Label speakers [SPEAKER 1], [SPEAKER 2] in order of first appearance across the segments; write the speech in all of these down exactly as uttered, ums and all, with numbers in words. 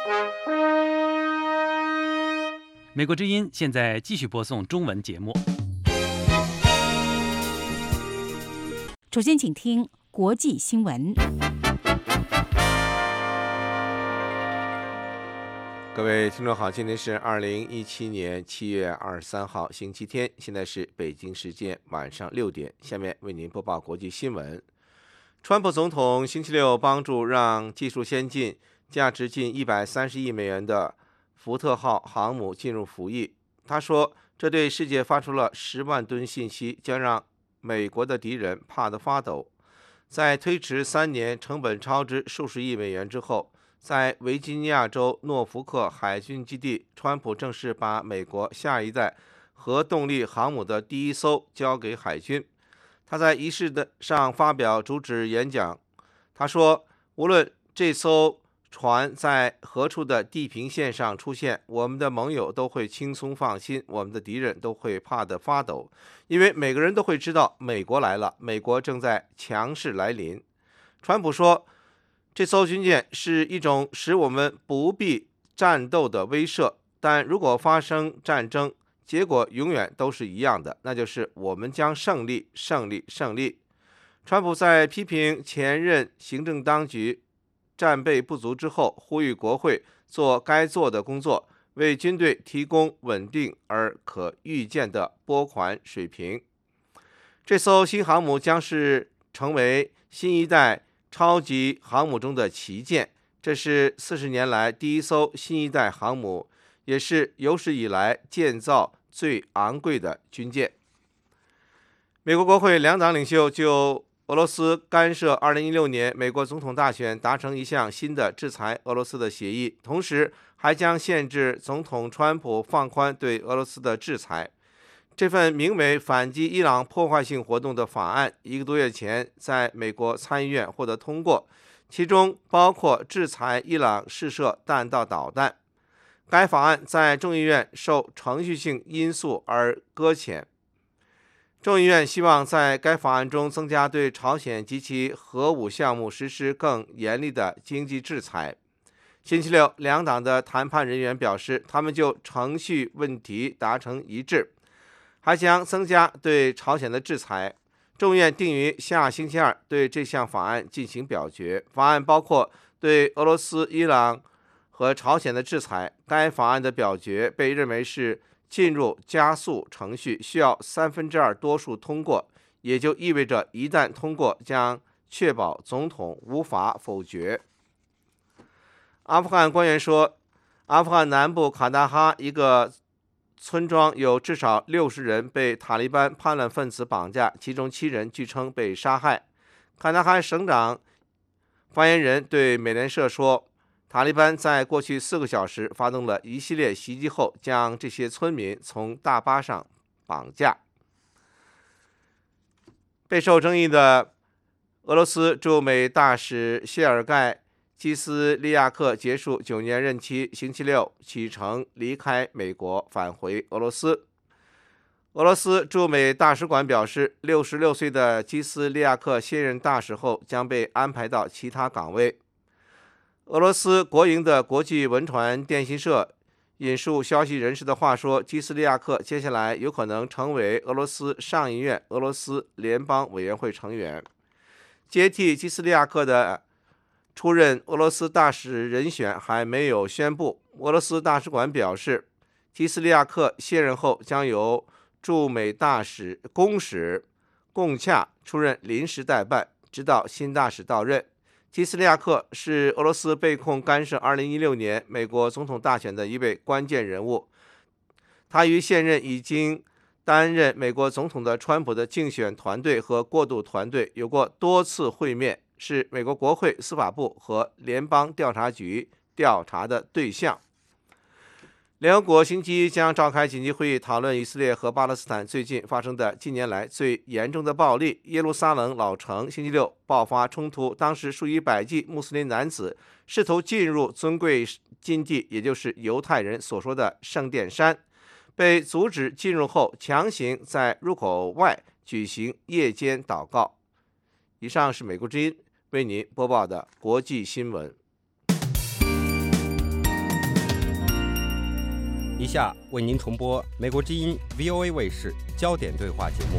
[SPEAKER 1] 美国之音现在继续播送中文节目。
[SPEAKER 2] 首先，请听国际新闻。
[SPEAKER 3] 各位听众好，今天是二零一七年七月二十三号星期天，现在是北京时间晚上六点。下面为您播报国际新闻。川普总统星期六帮助让技术先进、价值近一百三十亿美元的福特号航母进入服役。他说，这对世界发出了十万吨信息，将让美国的敌人怕得发抖。在推迟三年、成本超支数十亿美元之后，在维吉尼亚州诺福克海军基地，川普正式把美国下一代核动力航母的第一艘交给海军。他在仪式上发表主旨演讲，他说，无论这艘船在何处的地平线上出现，我们的盟友都会轻松放心，我们的敌人都会怕得发抖，因为每个人都会知道美国来了，美国正在强势来临。川普说，这艘军舰是一种使我们不必战斗的威慑，但如果发生战争，结果永远都是一样的，那就是我们将胜利，胜利，胜利。川普在批评前任行政当局战备不足之后，呼吁国会做该做的工作，为军队提供稳定而可预见的拨款水平。这艘新航母将是成为新一代超级航母中的旗舰，这是四十年来第一艘新一代航母，也是有史以来建造最昂贵的军舰。美国国会两党领袖就俄罗斯干涉二零一六年美国总统大选达成一项新的制裁俄罗斯的协议，同时还将限制总统川普放宽对俄罗斯的制裁。这份名为反击伊朗破坏性活动的法案一个多月前在美国参议院获得通过，其中包括制裁伊朗试射弹道导弹。该法案在众议院受程序性因素而搁浅。众议院希望在该法案中增加对朝鲜及其核武项目实施更严厉的经济制裁。星期六，两党的谈判人员表示，他们就程序问题达成一致，还将增加对朝鲜的制裁。众院定于下星期二对这项法案进行表决。法案包括对俄罗斯、伊朗和朝鲜的制裁。该法案的表决被认为是进入加速程序，需要三分之二多数通过，也就意味着一旦通过，将确保总统无法否决。阿富汗官员说，阿富汗南部卡达哈一个村庄有至少六十人被塔利班叛乱分子绑架，其中七人据称被杀害。卡达哈省长发言人对美联社说，塔利班在过去四个小时发动了一系列袭击后，将这些村民从大巴上绑架。备受争议的俄罗斯驻美大使谢尔盖·基斯利亚克结束九年任期，星期六启程离开美国，返回俄罗斯。俄罗斯驻美大使馆表示，六十六岁的基斯利亚克卸任大使后将被安排到其他岗位。俄罗斯国营的国际文传电信社引述消息人士的话说，基斯利亚克接下来有可能成为俄罗斯上议院俄罗斯联邦委员会成员。接替基斯利亚克的出任俄罗斯大使人选还没有宣布。俄罗斯大使馆表示，基斯利亚克卸任后将由驻美大使公使贡恰出任临时代办，直到新大使到任。基斯利亚克是俄罗斯被控干涉二零一六年美国总统大选的一位关键人物。他与现任已经担任美国总统的川普的竞选团队和过渡团队有过多次会面，是美国国会、司法部和联邦调查局调查的对象。联合国星期一将召开紧急会议，讨论以色列和巴勒斯坦最近发生的近年来最严重的暴力。耶路撒冷老城星期六爆发冲突，当时数以百计穆斯林男子试图进入尊贵禁地，也就是犹太人所说的圣殿山，被阻止进入后，强行在入口外举行夜间祷告。以上是美国之音为您播报的国际新闻。
[SPEAKER 4] 以下为您重播美国之音 V O A 卫视焦点对话节目。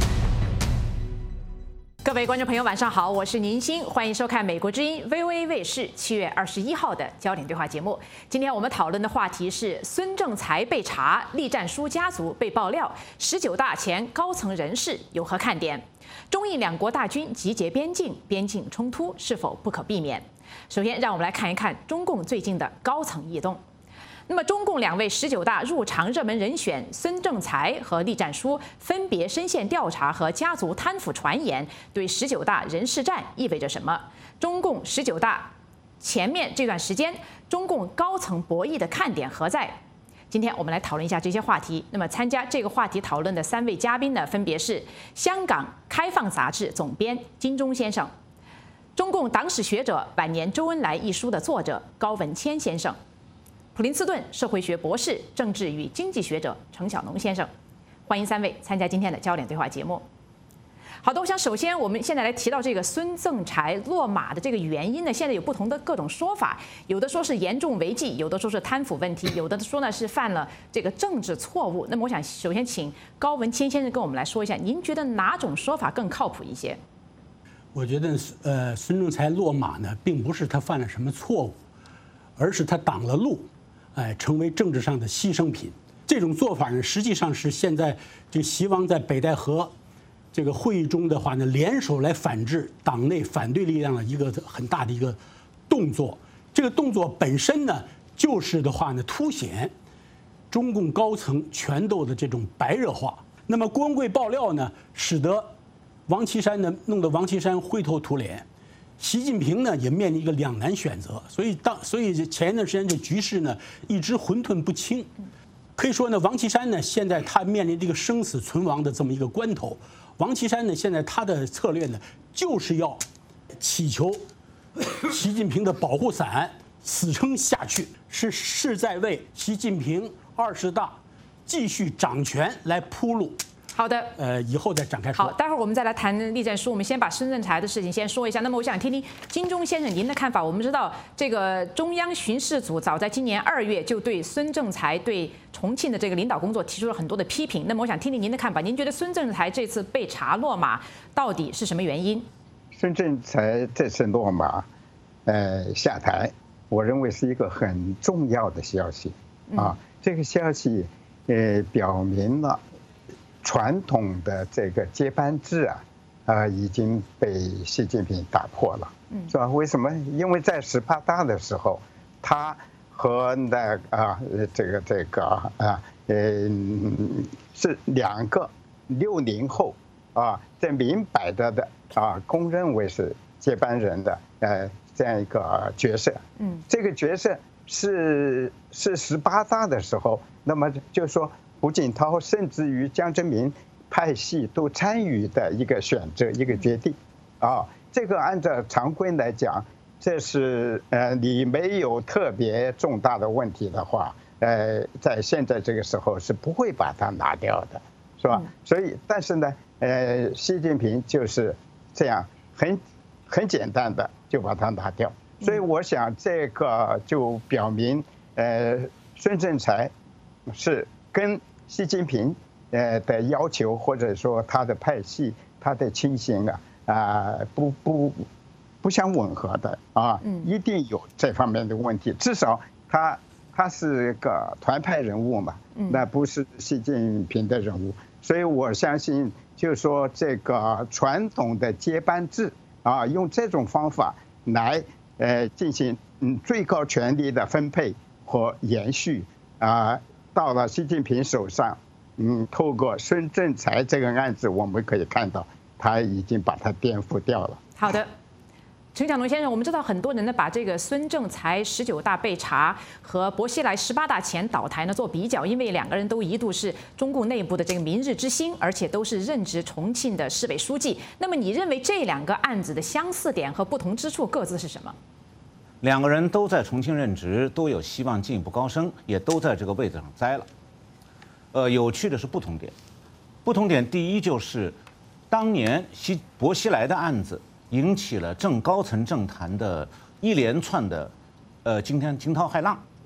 [SPEAKER 2] 各位观众朋友，晚上好，我是宁欣，欢迎收看美国之音 V O A 卫视七月二十一号的焦点对话节目。今天我们讨论的话题是孙政才被查，栗战书家族被爆料，十九大前高层人士有何看点？中印两国大军集结边境，边境冲突是否不可避免？首先，让我们来看一看中共最近的高层异动。那么，中共两位十九大入常热门人选孙政才和栗战书分别深陷调查和家族贪腐传言，对十九大人事战意味着什么？中共十九大前面这段时间，中共高层博弈的看点何在？今天我们来讨论一下这些话题。那么，参加这个话题讨论的三位嘉宾呢，分别是香港开放杂志总编金钟先生、中共党史学者《晚年周恩来》一书的作者高文谦先生。普林斯顿社会学博士、政治与经济学者程晓农先生，欢迎三位参加今天的焦点对话节目。好的，我想首先我们现在来提到这个孙政才落马的这个原因呢，现在有不同的各种说法，有的说是严重违纪，有的说是贪腐问题，有的说呢是犯了这个政治错误。那么我想首先请高文谦先生跟我们来说一下，您觉得哪种说法更靠谱一些？
[SPEAKER 5] 我觉得呃，孙政才落马呢，并不是他犯了什么错误，而是他挡了路。哎，成为政治上的牺牲品，这种做法呢，实际上是现在这个希望在北戴河这个会议中的话呢，联手来反制党内反对力量的一个很大的一个动作。这个动作本身呢，就是的话呢，凸显中共高层权斗的这种白热化。那么郭文贵爆料呢，使得王岐山呢，弄得王岐山灰头土脸。习近平呢也面临一个两难选择，所以当所以前一段时间这局势呢一直混沌不清，可以说呢，王岐山呢现在他面临这个生死存亡的这么一个关头。王岐山呢现在他的策略呢就是要祈求习近平的保护伞死撑下去，是是在为习近平二十大继续掌权来铺路。
[SPEAKER 2] 好的，
[SPEAKER 5] 呃，以后再展开说。
[SPEAKER 2] 好，待会儿我们再来谈栗战书。我们先把孙政才的事情先说一下。那么，我想听听金钟先生您的看法。我们知道，这个中央巡视组早在今年二月就对孙政才对重庆的这个领导工作提出了很多的批评。那么，我想听听您的看法。您觉得孙政才这次被查落马到底是什么原因？
[SPEAKER 6] 孙政才这次落马，呃，下台，我认为是一个很重要的消息啊。嗯、这个消息，呃，表明了。传统的这个接班制啊，呃，已经被习近平打破了，是吧？为什么？因为在十八大的时候，他和那啊这个这个啊呃是两个六零后啊，这明摆着的啊，公认为是接班人的呃这样一个角色。嗯，这个角色是是十八大的时候，那么就是说。胡锦涛甚至于江泽民派系都参与的一个选择，一个决定，啊，这个按照常规来讲，这是呃你没有特别重大的问题的话，呃，在现在这个时候是不会把它拿掉的，是吧？所以，但是呢，呃，习近平就是这样很很简单的就把它拿掉，所以我想这个就表明，呃，孙政才是。跟习近平呃的要求，或者说他的派系、他的亲信啊啊不不不相吻合的啊，一定有这方面的问题。至少他他是个团派人物嘛，那不是习近平的人物，所以我相信，就是说这个传统的接班制啊，用这种方法来呃进行嗯最高权力的分配和延续啊。到了习近平手上，嗯，透过孙政才这个案子，我们可以看到，他已经把它颠覆掉了。
[SPEAKER 2] 好的，程晓农先生，我们知道很多人呢把这个孙政才十九大被查和薄熙来十八大前倒台呢做比较，因为两个人都一度是中共内部的这个明日之星，而且都是任职重庆的市委书记。那么你认为这两个案子的相似点和不同之处各自是什么？
[SPEAKER 7] 两个人都在重庆任职，都有希望进一步高升，也都在这个位置上栽了。呃，有趣的是不同点，不同点第一就是，当年西薄熙来的案子引起了正高层政坛的一连串的呃惊天惊涛骇浪。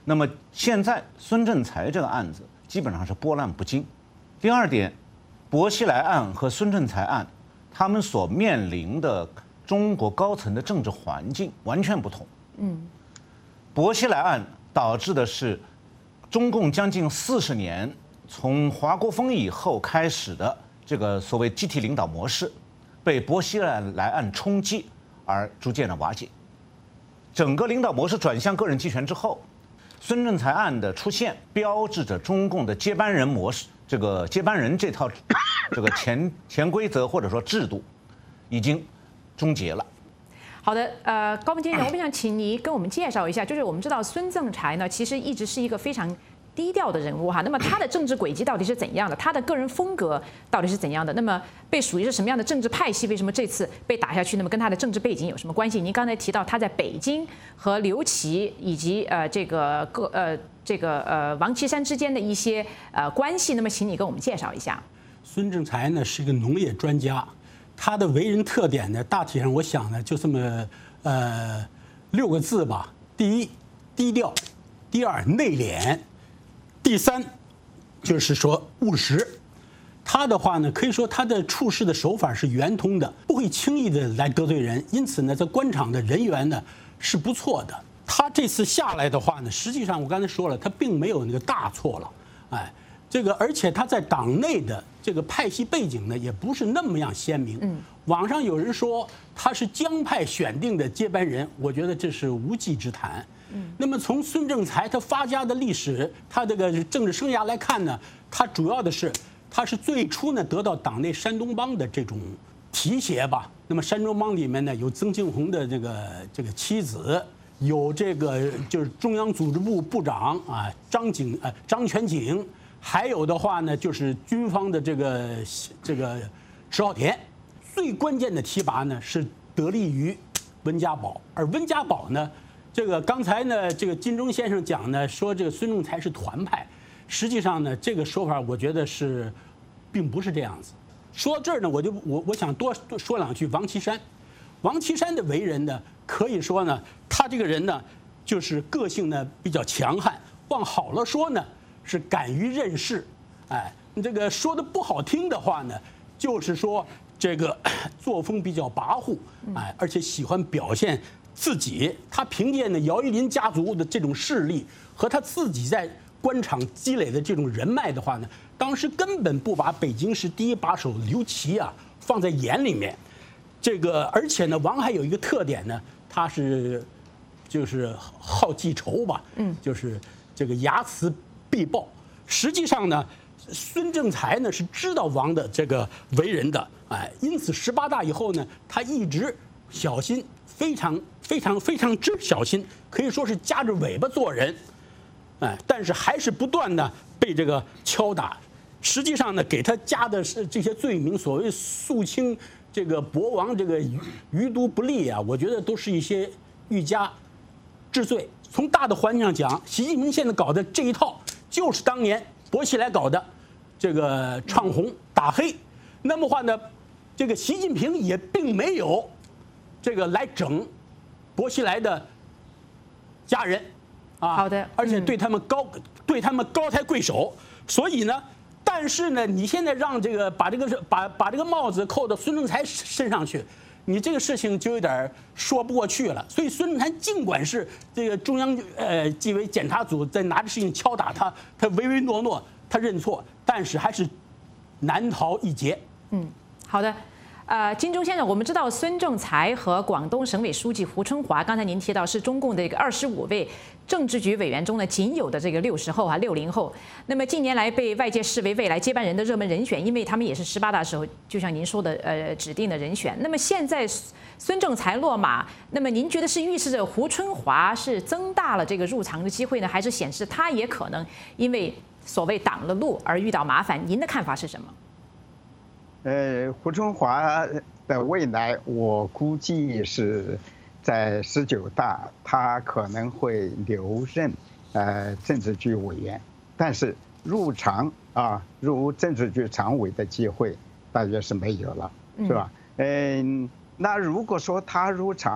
[SPEAKER 7] 那么现在孙政才这个案子基本上是波澜不惊。第二点，薄熙来案和孙政才案，他们所面临的中国高层的政治环境完全不同。嗯，薄熙来案导致的是中共将近四十年从华国锋以后开始的这个所谓集体领导模式，被薄熙来案冲击而逐渐的瓦解。整个领导模式转向个人集权之后，孙政才案的出现，标志着中共的接班人模式，这个接班人这套这个潜潜规则或者说制度，已经终结了。
[SPEAKER 2] 好的，呃，高文先生，我们想请你跟我们介绍一下，就是我们知道孙政才呢，其实一直是一个非常低调的人物哈。那么他的政治轨迹到底是怎样的？他的个人风格到底是怎样的？那么被属于是什么样的政治派系？为什么这次被打下去？那么跟他的政治背景有什么关系？您刚才提到他在北京和刘琦以及呃这个各呃这个呃王岐山之间的一些呃关系，那么请你跟我们介绍一下。
[SPEAKER 5] 孙政才呢是个农业专家。他的为人特点呢，大体上我想呢，就这么呃六个字吧。第一，低调；第二，内敛；第三，就是说务实。他的话呢，可以说他的处事的手法是圆通的，不会轻易的来得罪人，因此呢，在官场的人缘呢是不错的。他这次下来的话呢，实际上我刚才说了，他并没有那个大错了，哎。这个，而且他在党内的这个派系背景呢，也不是那么样鲜明。嗯，网上有人说他是江派选定的接班人，我觉得这是无稽之谈。嗯，那么从孙政才他发家的历史，他这个政治生涯来看呢，他主要的是他是最初呢得到党内山东帮的这种提携吧。那么山东帮里面呢有曾庆红的这个这个妻子，有这个就是中央组织部部长啊张景呃张全景。还有的话呢，就是军方的这个这个石浩田，最关键的提拔呢是得力于温家宝，而温家宝呢，这个刚才呢这个金钟先生讲呢说这个孙政才是团派，实际上呢这个说法我觉得是，并不是这样子。说到这儿呢，我就我我想多多说两句王岐山，王岐山的为人呢，可以说呢他这个人呢就是个性呢比较强悍，往好了说呢。是敢于任事，哎，这个说的不好听的话呢，就是说这个作风比较跋扈，哎，而且喜欢表现自己。他凭借呢姚依林家族的这种势力和他自己在官场积累的这种人脉的话呢，当时根本不把北京市第一把手刘琦啊放在眼里面。这个而且呢，王还有一个特点呢，他是就是好记仇吧，嗯，就是这个睚眦必报。实际上呢，孙政才呢是知道王的这个为人的，哎，因此十八大以后呢，他一直小心，非常非常非常之小心，可以说是夹着尾巴做人，哎，但是还是不断的被这个敲打。实际上呢，给他加的是这些罪名，所谓肃清这个博王这个余余毒不利啊，我觉得都是一些欲加治罪。从大的环境上讲，习近平现在搞的这一套，就是当年薄熙来搞的，这个唱红打黑。那么话呢，这个习近平也并没有这个来整薄熙来的家人啊，
[SPEAKER 2] 好的，
[SPEAKER 5] 而且对他们高、嗯、对他们高抬贵手。所以呢，但是呢，你现在让这个把这个把把这个帽子扣到孙政才身上去。你这个事情就有点说不过去了，所以孙政才尽管是这个中央呃纪委检察组在拿着事情敲打他，他唯唯诺诺，他认错，但是还是难逃一劫。
[SPEAKER 2] 嗯，好的。呃，金钟先生，我们知道孙政才和广东省委书记胡春华，刚才您提到是中共的一个二十五位政治局委员中呢仅有的这个六十后啊六零后。那么近年来被外界视为未来接班人的热门人选，因为他们也是十八大时候就像您说的呃指定的人选。那么现在孙政才落马，那么您觉得是预示着胡春华是增大了这个入常的机会呢，还是显示他也可能因为所谓挡了路而遇到麻烦？您的看法是什么？
[SPEAKER 6] 呃，胡春华的未来，我估计是在十九大，他可能会留任呃政治局委员，但是入常啊，入政治局常委的机会大约是没有了，是吧？嗯，那如果说他入常，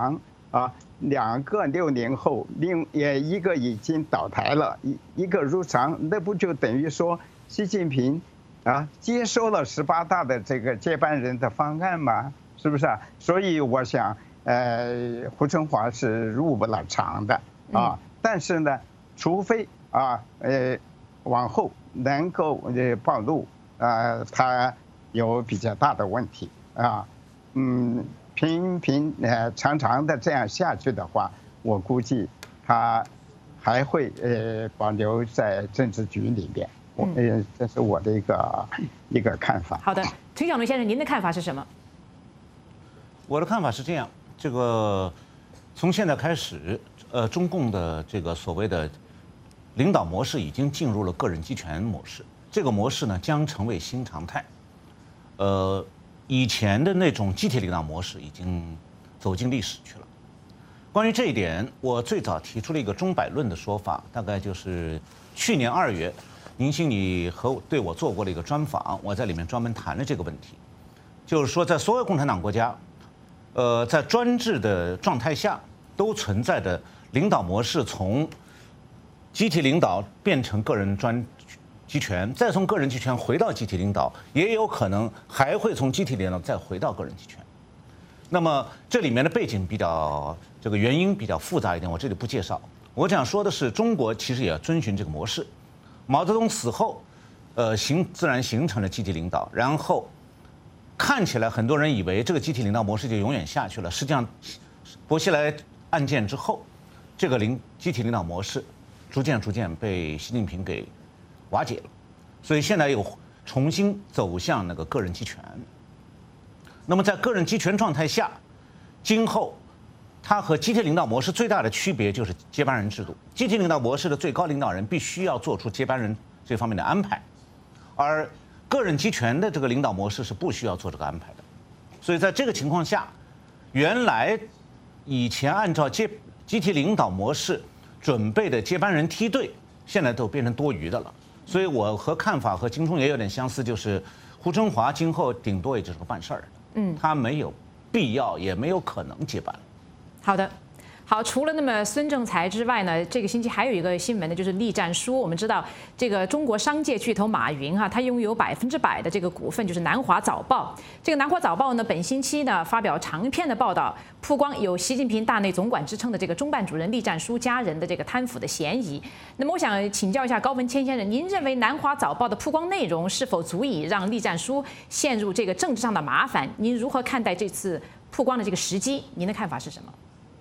[SPEAKER 6] 啊，两个六零后，另也一个已经倒台了，一一个入常，那不就等于说习近平啊接收了十八大的这个接班人的方案吗？是不是啊？所以我想，呃，胡春华是入不了常的啊。但是呢，除非啊，呃，往后能够呃暴露啊，他有比较大的问题啊，嗯，平平呃常常的这样下去的话，我估计他还会呃保留在政治局里面。我呃，这是我的一个一个看法。
[SPEAKER 2] 好的，崔小龙先生，您的看法是什么？
[SPEAKER 7] 我的看法是这样，这个从现在开始，呃，中共的这个所谓的领导模式已经进入了个人集权模式，这个模式呢将成为新常态。呃，以前的那种集体领导模式已经走进历史去了。关于这一点，我最早提出了一个钟摆论的说法，大概就是去年二月，宁兴你和对我做过了一个专访，我在里面专门谈了这个问题，就是说在所有共产党国家，呃，在专制的状态下，都存在着领导模式从集体领导变成个人专集权，再从个人集权回到集体领导，也有可能还会从集体领导再回到个人集权。那么这里面的背景比较，这个原因比较复杂一点，我这里不介绍。我想说的是，中国其实也遵循这个模式。毛泽东死后，呃，形自然形成了集体领导，然后看起来很多人以为这个集体领导模式就永远下去了，实际上，薄熙来案件之后，这个领集体领导模式逐渐逐渐被习近平给瓦解了，所以现在又重新走向那个个人集权。那么在个人集权状态下，今后它和集体领导模式最大的区别就是接班人制度。集体领导模式的最高领导人必须要做出接班人这方面的安排，而个人集权的这个领导模式是不需要做这个安排的。所以在这个情况下，原来以前按照接集体领导模式准备的接班人梯队，现在都变成多余的了。所以我和看法和金冲也有点相似，就是胡春华今后顶多也就是个办事儿，嗯，他没有必要也没有可能接班。
[SPEAKER 2] 好的。好，除了那么孙政才之外呢，这个星期还有一个新闻呢，就是栗战书。我们知道，这个中国商界巨头马云哈，他拥有百分之百的这个股份，就是南华早报。这个南华早报呢，本星期呢发表长篇的报道，曝光有习近平大内总管之称的这个中办主任栗战书家人的这个贪腐的嫌疑。那么，我想请教一下高文谦先生，您认为南华早报的曝光内容是否足以让栗战书陷入这个政治上的麻烦？您如何看待这次曝光的这个时机？您的看法是什么？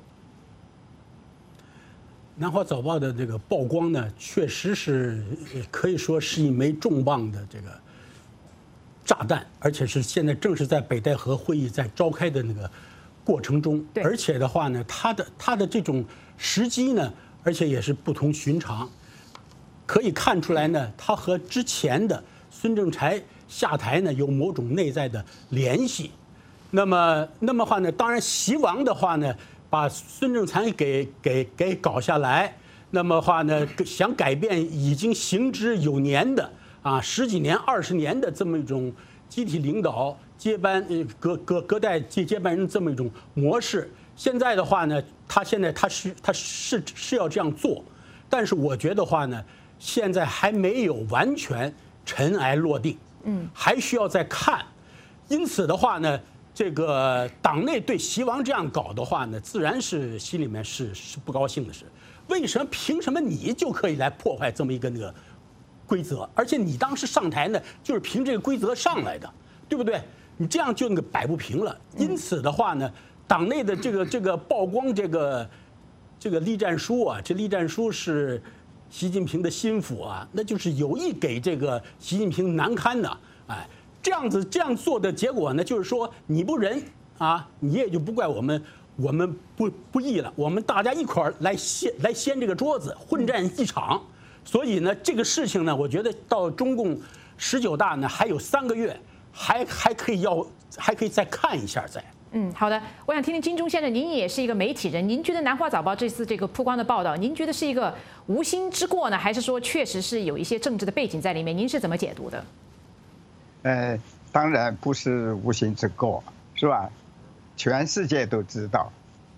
[SPEAKER 5] 南华早报的这个曝光呢，确实是可以说是一枚重磅的这个炸弹，而且是现在正是在北戴河会议在召开的那个过程中，而且的话呢，它的它的这种时机呢，而且也是不同寻常，可以看出来呢，它和之前的孙政才下台呢有某种内在的联系。那么，那么话呢，当然习王的话呢，把孙政才给给给搞下来，那么话呢，想改变已经行之有年的啊十几年、二十年的这么一种集体领导接班呃隔隔隔代接接班人这么一种模式。现在的话呢，他现在他是他是是要这样做，但是我觉得话呢，现在还没有完全尘埃落定，嗯，还需要再看。因此的话呢，这个党内对习王这样搞的话呢，自然是心里面是是不高兴的事。为什么凭什么你就可以来破坏这么一个那个规则？而且你当时上台呢，就是凭这个规则上来的，对不对？你这样就那个摆不平了。因此的话呢，党内的这个这个曝光这个这个栗战书啊，这栗战书是习近平的心腹啊，那就是有意给这个习近平难堪的，哎。这样子这样做的结果呢，就是说你不仁啊，你也就不怪我们，我们不不义了。我们大家一块儿来掀来掀这个桌子，混战一场。所以呢，这个事情呢，我觉得到中共十九大呢还有三个月，还还可以要还可以再看一下再。
[SPEAKER 2] 嗯，好的，我想听听金钟先生，您也是一个媒体人，您觉得南华早报这次这个曝光的报道，您觉得是一个无心之过呢，还是说确实是有一些政治的背景在里面？您是怎么解读的？
[SPEAKER 6] 呃，当然不是无心之过，是吧？全世界都知道，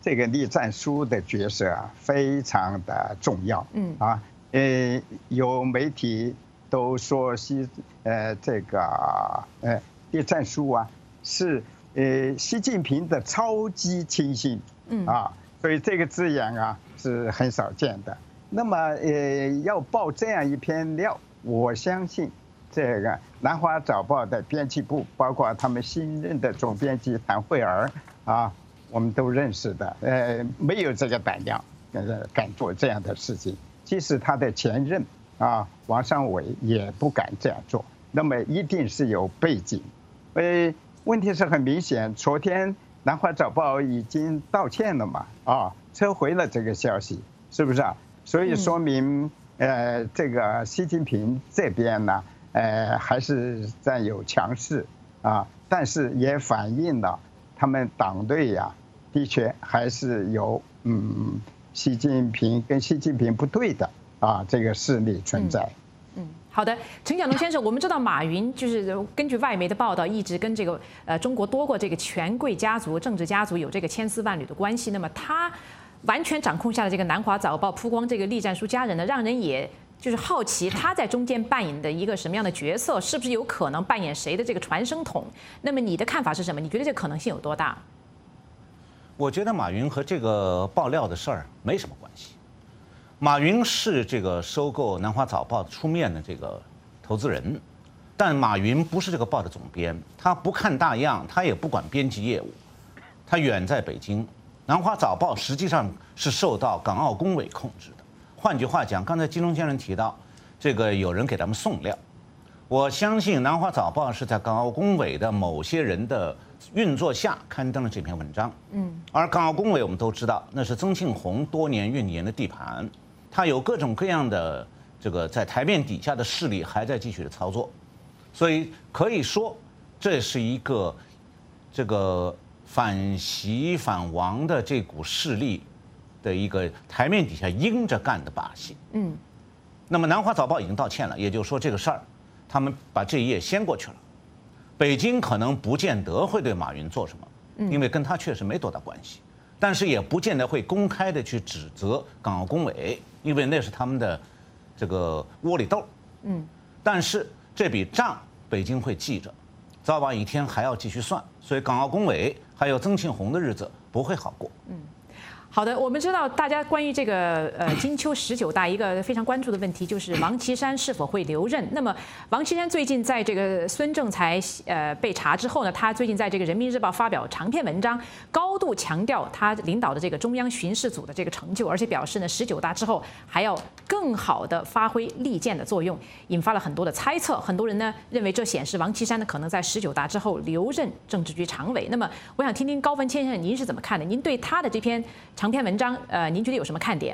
[SPEAKER 6] 这个栗战书的角色啊，非常的重要。嗯啊，呃，有媒体都说习呃这个呃栗战书啊是呃习近平的超级亲信。嗯啊，所以这个字眼啊是很少见的。那么呃要报这样一篇料，我相信这个南华早报的编辑部，包括他们新任的总编辑谭慧儿啊。我们都认识的，呃，没有这个胆量，呃，敢做这样的事情。即使他的前任啊，王尚伟也不敢这样做。那么一定是有背景。呃，问题是很明显，昨天南华早报已经道歉了嘛，啊，撤回了这个消息，是不是啊？所以说明，呃，这个习近平这边呢，呃，还是占有强势啊，但是也反映了他们党内呀。的确还是有嗯，习近平跟习近平不对的啊，这个势力存在。
[SPEAKER 2] 嗯，嗯好的，陈小龙先生，我们知道马云就是根据外媒的报道，一直跟这个呃中国多个这个权贵家族、政治家族有这个千丝万缕的关系。那么他完全掌控下的这个南华早报曝光这个栗战书家人呢，让人也就是好奇他在中间扮演的一个什么样的角色，是不是有可能扮演谁的这个传声筒？那么你的看法是什么？你觉得这个可能性有多大？
[SPEAKER 7] 我觉得马云和这个爆料的事儿没什么关系。马云是这个收购南华早报出面的这个投资人，但马云不是这个报的总编，他不看大样，他也不管编辑业务，他远在北京。南华早报实际上是受到港澳工委控制的。换句话讲，刚才金龙先生提到，这个有人给他们送料，我相信南华早报是在港澳工委的某些人的运作下刊登了这篇文章。嗯，而港澳工委我们都知道，那是曾庆红多年运营的地盘，他有各种各样的这个在台面底下的势力还在继续的操作，所以可以说这是一个这个反习反王的这股势力的一个台面底下阴着干的把戏。嗯，那么南华早报已经道歉了，也就是说这个事儿他们把这一页掀过去了。北京可能不见得会对马云做什么，因为跟他确实没多大关系，但是也不见得会公开的去指责港澳工委，因为那是他们的这个窝里斗。嗯，但是这笔账北京会记着，早晚一天还要继续算，所以港澳工委还有曾庆红的日子不会好过。嗯。
[SPEAKER 2] 好的，我们知道大家关于这个呃金秋十九大一个非常关注的问题就是王岐山是否会留任。那么王岐山最近在这个孙政才呃被查之后呢，他最近在这个人民日报发表长篇文章，高度强调他领导的这个中央巡视组的这个成就，而且表示呢十九大之后还要更好的发挥利剑的作用，引发了很多的猜测。很多人呢认为这显示王岐山呢可能在十九大之后留任政治局常委。那么我想听听高文谦先生您是怎么看的？您对他的这篇长篇文章，呃，您觉得有什么看点？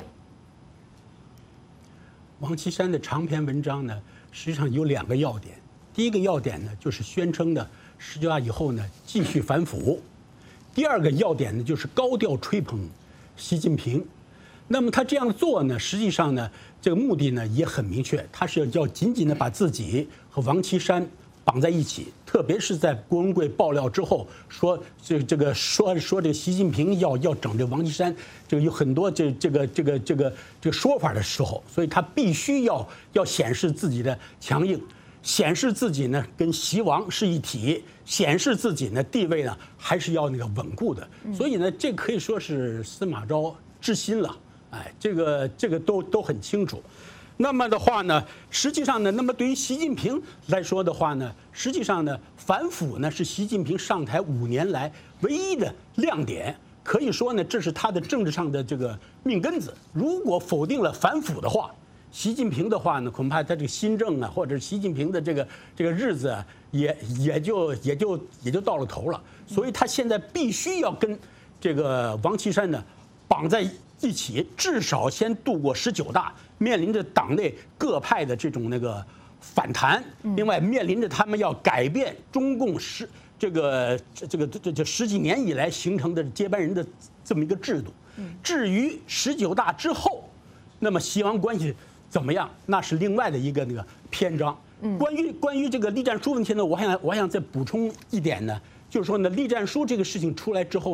[SPEAKER 5] 王岐山的长篇文章呢，实际上有两个要点。第一个要点呢，就是宣称呢，十九大以后呢，继续反腐；第二个要点呢，就是高调吹捧习近平。那么他这样做呢，实际上呢，这个目的呢也很明确，他是要紧紧的把自己和王岐山绑在一起，特别是在郭文贵爆料之后，说这这个说说这个习近平要要整这王岐山，这个有很多这这个这个这个这个说法的时候，所以他必须要要显示自己的强硬，显示自己呢跟习王是一体，显示自己呢地位呢还是要那个稳固的。所以呢，这可以说是司马昭之心了，哎，这个这个都都很清楚。那么的话呢，实际上呢，那么对于习近平来说的话呢，实际上呢，反腐呢是习近平上台五年来唯一的亮点，可以说呢，这是他的政治上的这个命根子。如果否定了反腐的话，习近平的话呢，恐怕他这个新政啊，或者习近平的这个这个日子啊，也也就也就也就到了头了。所以他现在必须要跟这个王岐山呢绑在一起，至少先度过十九大，面临着党内各派的这种那个反弹，另外面临着他们要改变中共十这个这个这这十几年以来形成的接班人的这么一个制度。至于十九大之后，那么习王关系怎么样，那是另外的一个那个篇章。关于关于这个栗战书问题呢，我还想我还想再补充一点呢。就是说呢，栗战书这个事情出来之后呢，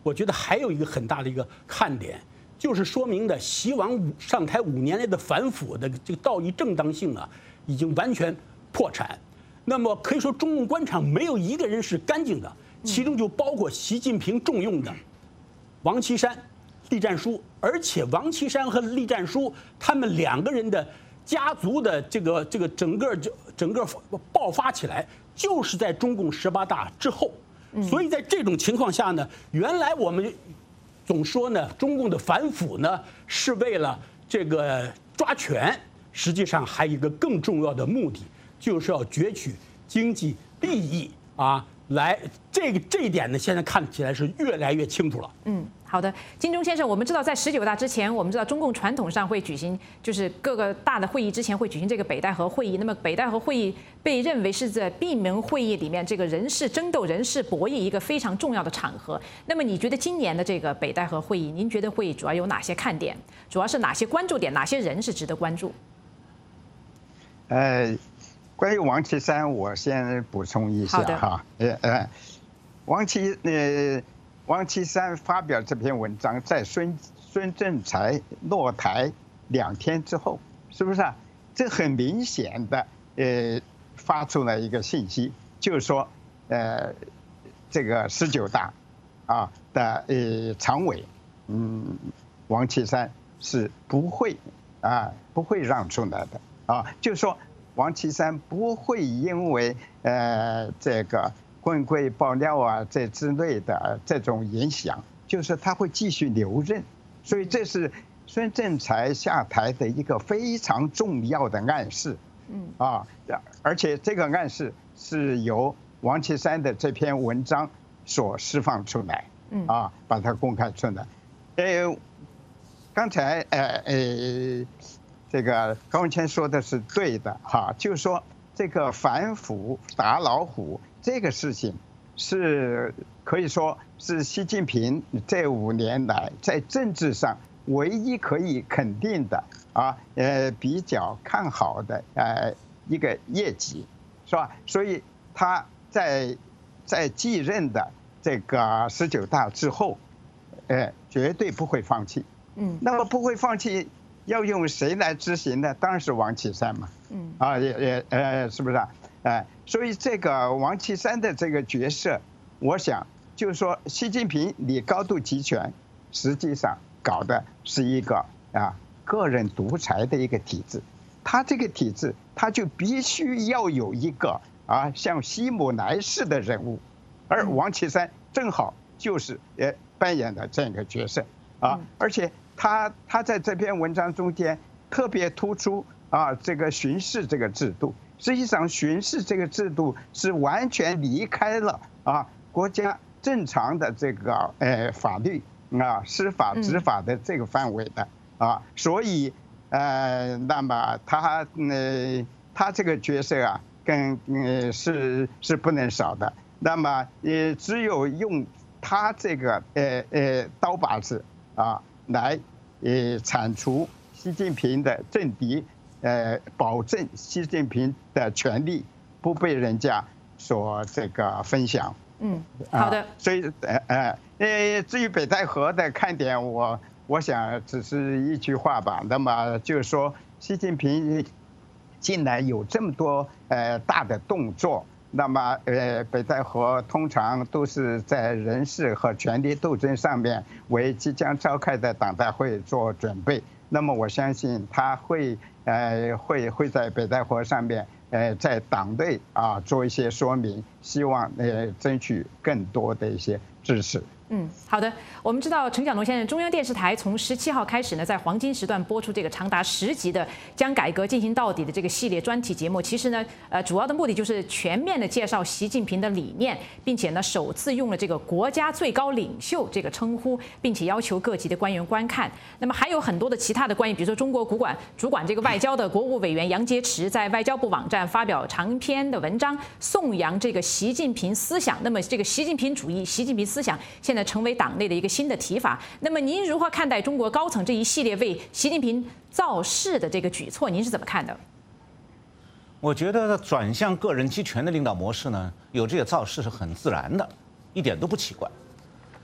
[SPEAKER 5] 我觉得还有一个很大的一个看点，就是说明的习王上台五年来的反腐的这个道义正当性啊，已经完全破产。那么可以说，中共官场没有一个人是干净的，其中就包括习近平重用的王岐山、栗战书，而且王岐山和栗战书他们两个人的家族的这个这个整个就整个爆发起来，就是在中共十八大之后。所以在这种情况下呢，原来我们总说呢，中共的反腐呢是为了这个抓权，实际上还有一个更重要的目的，就是要攫取经济利益啊。来，这个这一点呢，现在看起来是越来越清楚了。
[SPEAKER 2] 嗯，好的，金钟先生，我们知道在十九大之前，我们知道中共传统上会举行，就是各个大的会议之前会举行这个北戴河会议。那么北戴河会议被认为是在闭门会议里面这个人事争斗、人事博弈一个非常重要的场合。那么你觉得今年的这个北戴河会议，您觉得会主要有哪些看点？主要是哪些关注点？哪些人是值得关注？
[SPEAKER 6] 呃。关于王岐山，我先补充一下哈，呃呃，王岐呃王岐山发表这篇文章，在孙孙政才落台两天之后，是不是啊？这很明显的呃发出了一个信息，就是说呃这个十九大啊的呃常委，嗯，王岐山是不会啊不会让出来的啊，就是说。王岐山不会因为呃这个棍棍爆料啊这之类的这种影响，就是他会继续留任，所以这是孙政才下台的一个非常重要的暗示，嗯啊，而且这个暗示是由王岐山的这篇文章所释放出来，嗯啊，把它公开出来，呃，刚才呃呃。这个高文谦说的是对的哈，就是说这个反腐打老虎这个事情，是可以说是习近平这五年来在政治上唯一可以肯定的啊，呃比较看好的呃一个业绩，是吧？所以他在在继任的这个十九大之后，呃绝对不会放弃，嗯，那么不会放弃。要用谁来执行呢？当然是王岐山嘛。嗯啊，也也呃，是不是啊？哎，所以这个王岐山的这个角色，我想就是说，习近平你高度集权，实际上搞的是一个啊个人独裁的一个体制。他这个体制，他就必须要有一个啊像西姆莱式的人物，而王岐山正好就是呃扮演的这样一个角色啊，而且。他他在这篇文章中间特别突出啊，这个巡视这个制度，实际上巡视这个制度是完全离开了啊国家正常的这个呃法律啊司法执法的这个范围的啊，所以呃那么他呃他这个角色啊，跟呃是是不能少的。那么也只有用他这个呃呃刀把子啊。来，呃，铲除习近平的政敌，呃，保证习近平的权利不被人家所这个分享。
[SPEAKER 2] 嗯，好的。
[SPEAKER 6] 啊、所以，呃呃呃，至于北戴河的看点，我我想只是一句话吧。那么就是说，习近平近来有这么多呃大的动作。那么，呃，北戴河通常都是在人事和权力斗争上面为即将召开的党代会做准备。那么，我相信他会，呃，会会在北戴河上面，呃，在党内啊做一些说明，希望呃争取更多的一些支持。
[SPEAKER 2] 嗯，好的。我们知道陈小龙先生，中央电视台从十七号开始呢，在黄金时段播出这个长达十集的将改革进行到底的这个系列专题节目。其实呢，呃，主要的目的就是全面的介绍习近平的理念，并且呢，首次用了这个国家最高领袖这个称呼，并且要求各级的官员观看。那么还有很多的其他的官员，比如说中国主管主管这个外交的国务委员杨洁篪在外交部网站发表长篇的文章，颂扬这个习近平思想。那么这个习近平主义、习近平思想现在成为党内的一个新的提法。那么您如何看待中国高层这一系列为习近平造势的这个举措？您是怎么看的？
[SPEAKER 7] 我觉得转向个人集权的领导模式呢，有这个造势是很自然的，一点都不奇怪。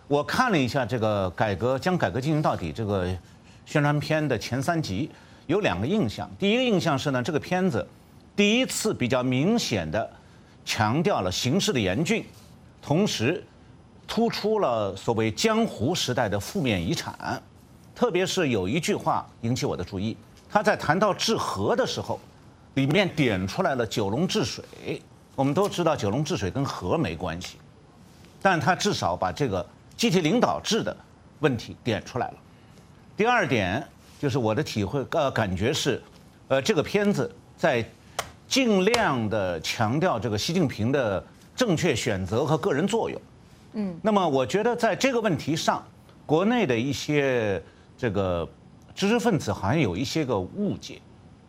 [SPEAKER 7] 我看了一下这个改革将改革进行到底这个宣传片的前三集，有两个印象。第一个印象是呢，这个片子第一次比较明显的强调了形势的严峻，同时突出了所谓江湖时代的负面遗产。特别是有一句话引起我的注意，他在谈到治河的时候，里面点出来了九龙治水。我们都知道九龙治水跟河没关系，但他至少把这个集体领导制的问题点出来了。第二点就是我的体会呃感觉是，呃这个片子在尽量的强调这个习近平的正确选择和个人作用。嗯，那么我觉得在这个问题上，国内的一些这个知识分子好像有一些个误解。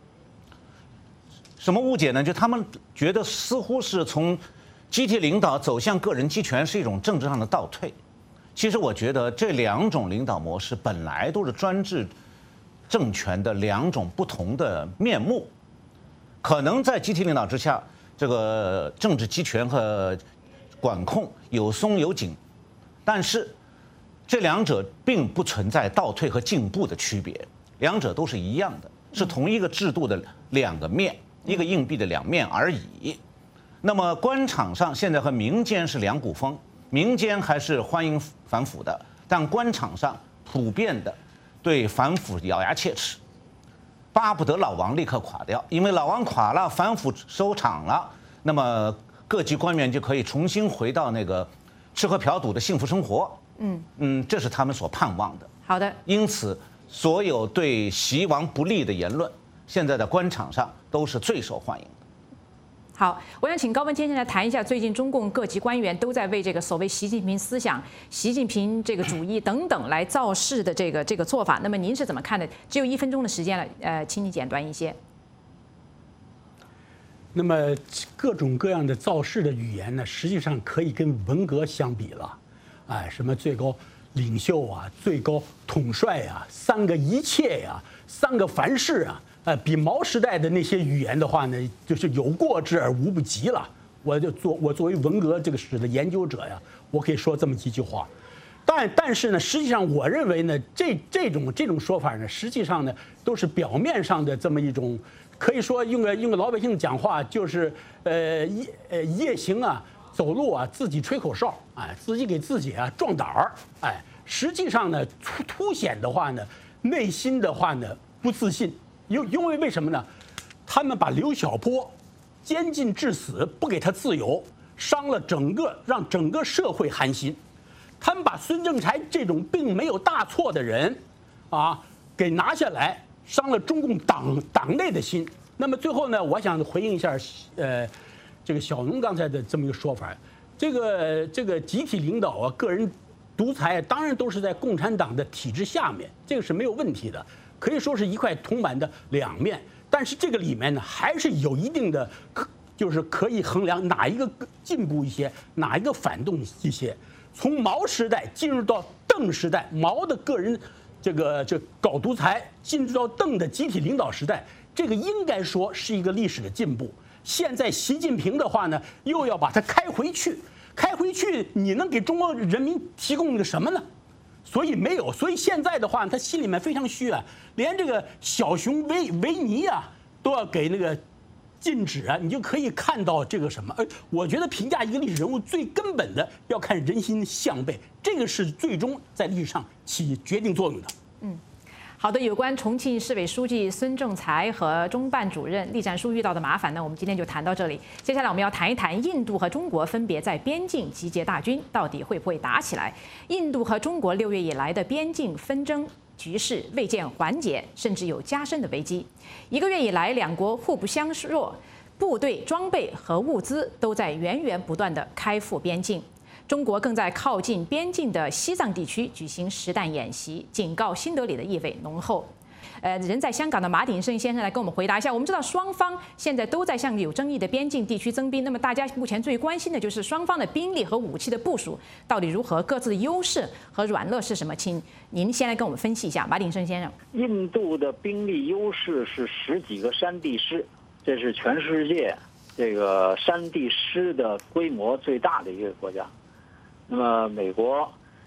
[SPEAKER 7] 什么误解呢？就他们觉得似乎是从集体领导走向个人集权是一种政治上的倒退。其实我觉得这两种领导模式本来都是专制政权的两种不同的面目。可能在集体领导之下，这个政治集权和管控有松有紧，但是这两者并不存在倒退和进步的区别，两者都是一样的，是同一个制度的两个面，一个硬币的两面而已。那么官场上现在和民间是两股风，民间还是欢迎反腐的，但官场上普遍的对反腐咬牙切齿，巴不得老王立刻垮掉，因为老王垮了，反腐收场了，那么各级官员就可以重新回到那个吃喝嫖赌的幸福生活。嗯嗯，这是他们所盼望的。
[SPEAKER 2] 好的，
[SPEAKER 7] 因此所有对习王不利的言论，现在在官场上都是最受欢迎的。
[SPEAKER 2] 好，我想请高文先生来谈一下，最近中共各级官员都在为这个所谓习近平思想、习近平这个主义等等来造势的这个这个做法，那么您是怎么看的？只有一分钟的时间了，呃，请你简短一些。
[SPEAKER 5] 那么各种各样的造势的语言呢，实际上可以跟文革相比了，哎，什么最高领袖啊、最高统帅啊、三个一切呀、三个凡是啊。呃，比毛时代的那些语言的话呢，就是有过之而无不及了。我就作我作为文革这个史的研究者呀，我可以说这么几句话。但但是呢，实际上我认为呢，这这种这种说法呢，实际上呢，都是表面上的这么一种，可以说用个用个老百姓讲话，就是呃夜呃夜行啊，走路啊，自己吹口哨，哎，自己给自己啊壮胆儿，哎，实际上呢，凸凸显的话呢，内心的话呢不自信。因因为为什么呢？他们把刘晓波监禁致死，不给他自由，伤了整个让整个社会寒心。他们把孙政才这种并没有大错的人，啊，给拿下来，伤了中共党党内的心。那么最后呢，我想回应一下，呃，这个小农刚才的这么一个说法，这个这个集体领导啊，个人独裁，当然都是在共产党的体制下面，这个是没有问题的。可以说是一块铜板的两面，但是这个里面呢，还是有一定的，就是可以衡量哪一个进步一些，哪一个反动一些。从毛时代进入到邓时代，毛的个人这个这搞独裁，进入到邓的集体领导时代，这个应该说是一个历史的进步。现在习近平的话呢，又要把它开回去，开回去，你能给中国人民提供一个什么呢？所以没有，所以现在的话，他心里面非常虚啊，连这个小熊维维尼啊都要给那个禁止啊，你就可以看到这个什么？呃，我觉得评价一个历史人物最根本的要看人心向背，这个是最终在历史上起决定作用的。
[SPEAKER 2] 嗯。好的，有关重庆市委书记孙政才和中办主任栗战书遇到的麻烦呢，我们今天就谈到这里。接下来我们要谈一谈印度和中国分别在边境集结大军，到底会不会打起来？印度和中国六月以来的边境纷争局势未见缓解，甚至有加深的危机。一个月以来，两国互不相弱，部队装备和物资都在源源不断地开赴边境。中国更在靠近边境的西藏地区举行实弹演习，警告新德里的意味浓厚。呃，人在香港的马鼎盛先生来跟我们回答一下。我们知道双方现在都在向有争议的边境地区增兵，那么大家目前最关心的就是双方的兵力和武器的部署到底如何，各自的优势和软肋是什么？请您先来跟我们分析一下，马鼎盛先生。
[SPEAKER 8] 印度的兵力优势是十几个山地师，这是全世界这个山地师的规模最大的一个国家。那么美国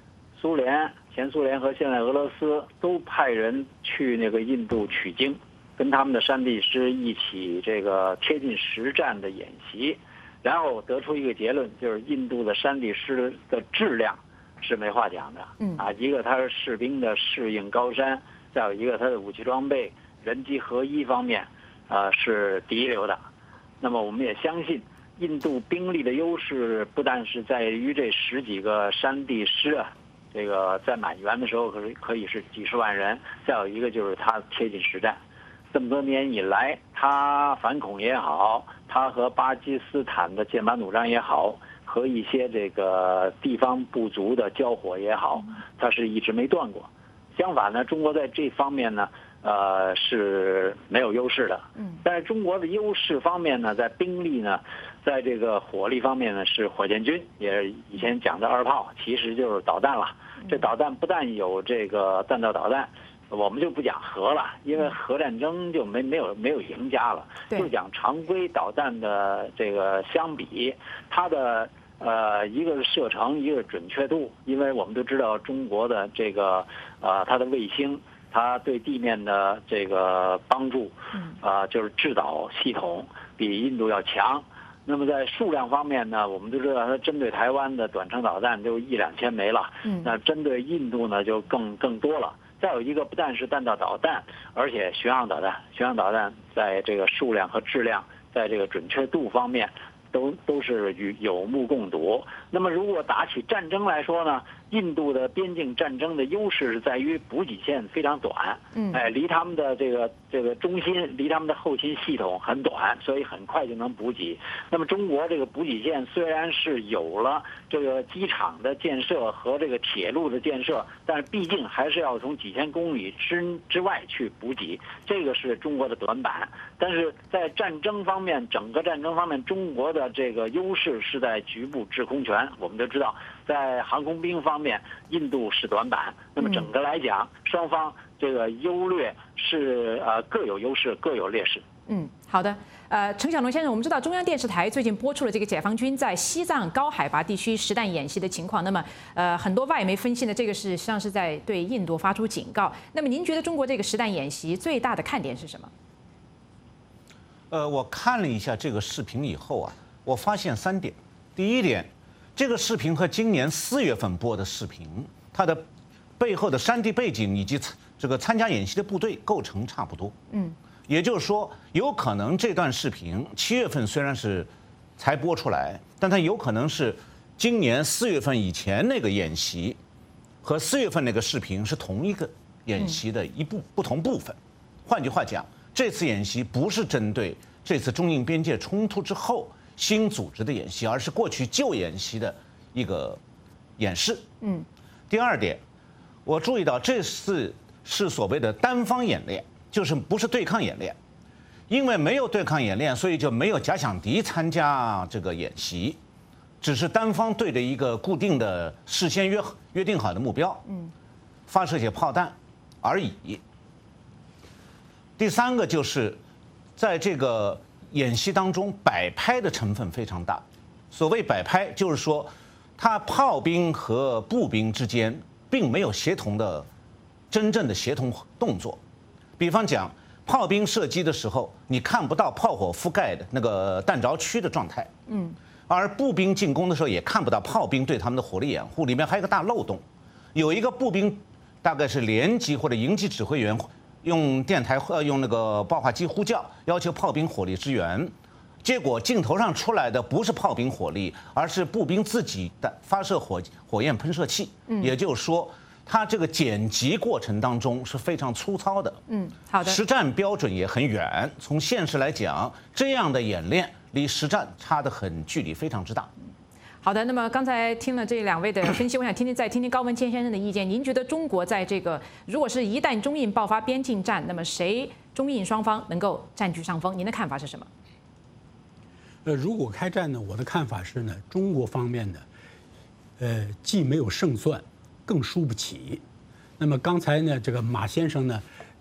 [SPEAKER 8] 苏联、前苏联和现在俄罗斯都派人去那个印度取经，跟他们的山地师一起这个贴近实战的演习，然后得出一个结论，就是印度的山地师的质量是没话讲的。
[SPEAKER 2] 嗯
[SPEAKER 8] 啊，一个他是士兵的适应高山，再有一个他的武器装备、人机合一方面，呃是第一流的。那么我们也相信，印度兵力的优势不但是在于这十几个山地师啊，这个在满员的时候可以可以是几十万人，再有一个就是他贴近实战。这么多年以来，他反恐也好，他和巴基斯坦的剑拔弩张也好，和一些这个地方部族的交火也好，他是一直没断过。相反呢，中国在这方面呢，呃是没有优势的。
[SPEAKER 2] 嗯，
[SPEAKER 8] 但是中国的优势方面呢，在兵力呢，在这个火力方面呢，是火箭军，也以前讲的二炮，其实就是导弹了。这导弹不但有这个弹道导弹，我们就不讲核了，因为核战争就没没有没有赢家了，就讲常规导弹的这个相比，它的呃一个是射程，一个是准确度，因为我们都知道中国的这个呃它的卫星，它对地面的这个帮助，啊就是制导系统比印度要强。那么在数量方面呢，我们都知道它针对台湾的短程导弹就一两千枚了，
[SPEAKER 2] 嗯，
[SPEAKER 8] 那针对印度呢就更更多了。再有一个，不但是弹道导弹，而且巡航导弹，巡航导弹在这个数量和质量，在这个准确度方面，都都是与有目共睹。那么如果打起战争来说呢，印度的边境战争的优势是在于补给线非常短，
[SPEAKER 2] 嗯，
[SPEAKER 8] 哎，离他们的这个这个中心，离他们的后勤系统很短，所以很快就能补给。那么中国这个补给线虽然是有了这个机场的建设和这个铁路的建设，但是毕竟还是要从几千公里之之外去补给，这个是中国的短板。但是在战争方面，整个战争方面，中国的这个优势是在局部制空权。我们都知道，在航空兵方面，印度是短板。那么整个来讲，双方这个优劣是呃各有优势，各有劣势。
[SPEAKER 2] 嗯，好的。呃，陈小龙先生，我们知道中央电视台最近播出了这个解放军在西藏高海拔地区实弹演习的情况。那么，呃，很多外媒分析呢，这个是实际上是在对印度发出警告。那么，您觉得中国这个实弹演习最大的看点是什么？
[SPEAKER 7] 呃，我看了一下这个视频以后啊，我发现三点。第一点，这个视频和今年四月份播的视频，它的背后的山地背景以及这个参加演习的部队构成差不多。
[SPEAKER 2] 嗯，
[SPEAKER 7] 也就是说，有可能这段视频七月份虽然是才播出来，但它有可能是今年四月份以前那个演习和四月份那个视频是同一个演习的一部不同部分。换句话讲，这次演习不是针对这次中印边界冲突之后新组织的演习，而是过去旧演习的一个演示。
[SPEAKER 2] 嗯，
[SPEAKER 7] 第二点，我注意到这次是所谓的单方演练，就是不是对抗演练，因为没有对抗演练，所以就没有假想敌参加这个演习，只是单方对着一个固定的事先约约定好的目标，嗯，发射些炮弹而已。第三个就是在这个演习当中，摆拍的成分非常大。所谓摆拍，就是说，它炮兵和步兵之间并没有协同的真正的协同动作。比方讲，炮兵射击的时候，你看不到炮火覆盖的那个弹着区的状态，
[SPEAKER 2] 嗯，
[SPEAKER 7] 而步兵进攻的时候也看不到炮兵对他们的火力掩护，里面还有个大漏洞，有一个步兵大概是连级或者营级指挥员。用电台呃用那个报话机呼叫，要求炮兵火力支援，结果镜头上出来的不是炮兵火力，而是步兵自己的发射火火焰喷射器。嗯，也就是说，它这个剪辑过程当中是非常粗糙的。
[SPEAKER 2] 嗯，好的。
[SPEAKER 7] 实战标准也很远，从现实来讲，这样的演练离实战差得很，距离非常之大。
[SPEAKER 2] 好的，那么刚才听了这两位的分析，我想听听再听听高文谦先生的意见。您觉得中国在这个如果是一旦中印爆发边境战，那么谁中印双方能够占据上风？您的看法是什么？
[SPEAKER 5] 呃，如果开战呢，我的看法是呢，中国方面呢，呃，既没有胜算，更输不起。那么刚才呢，这个马先生呢，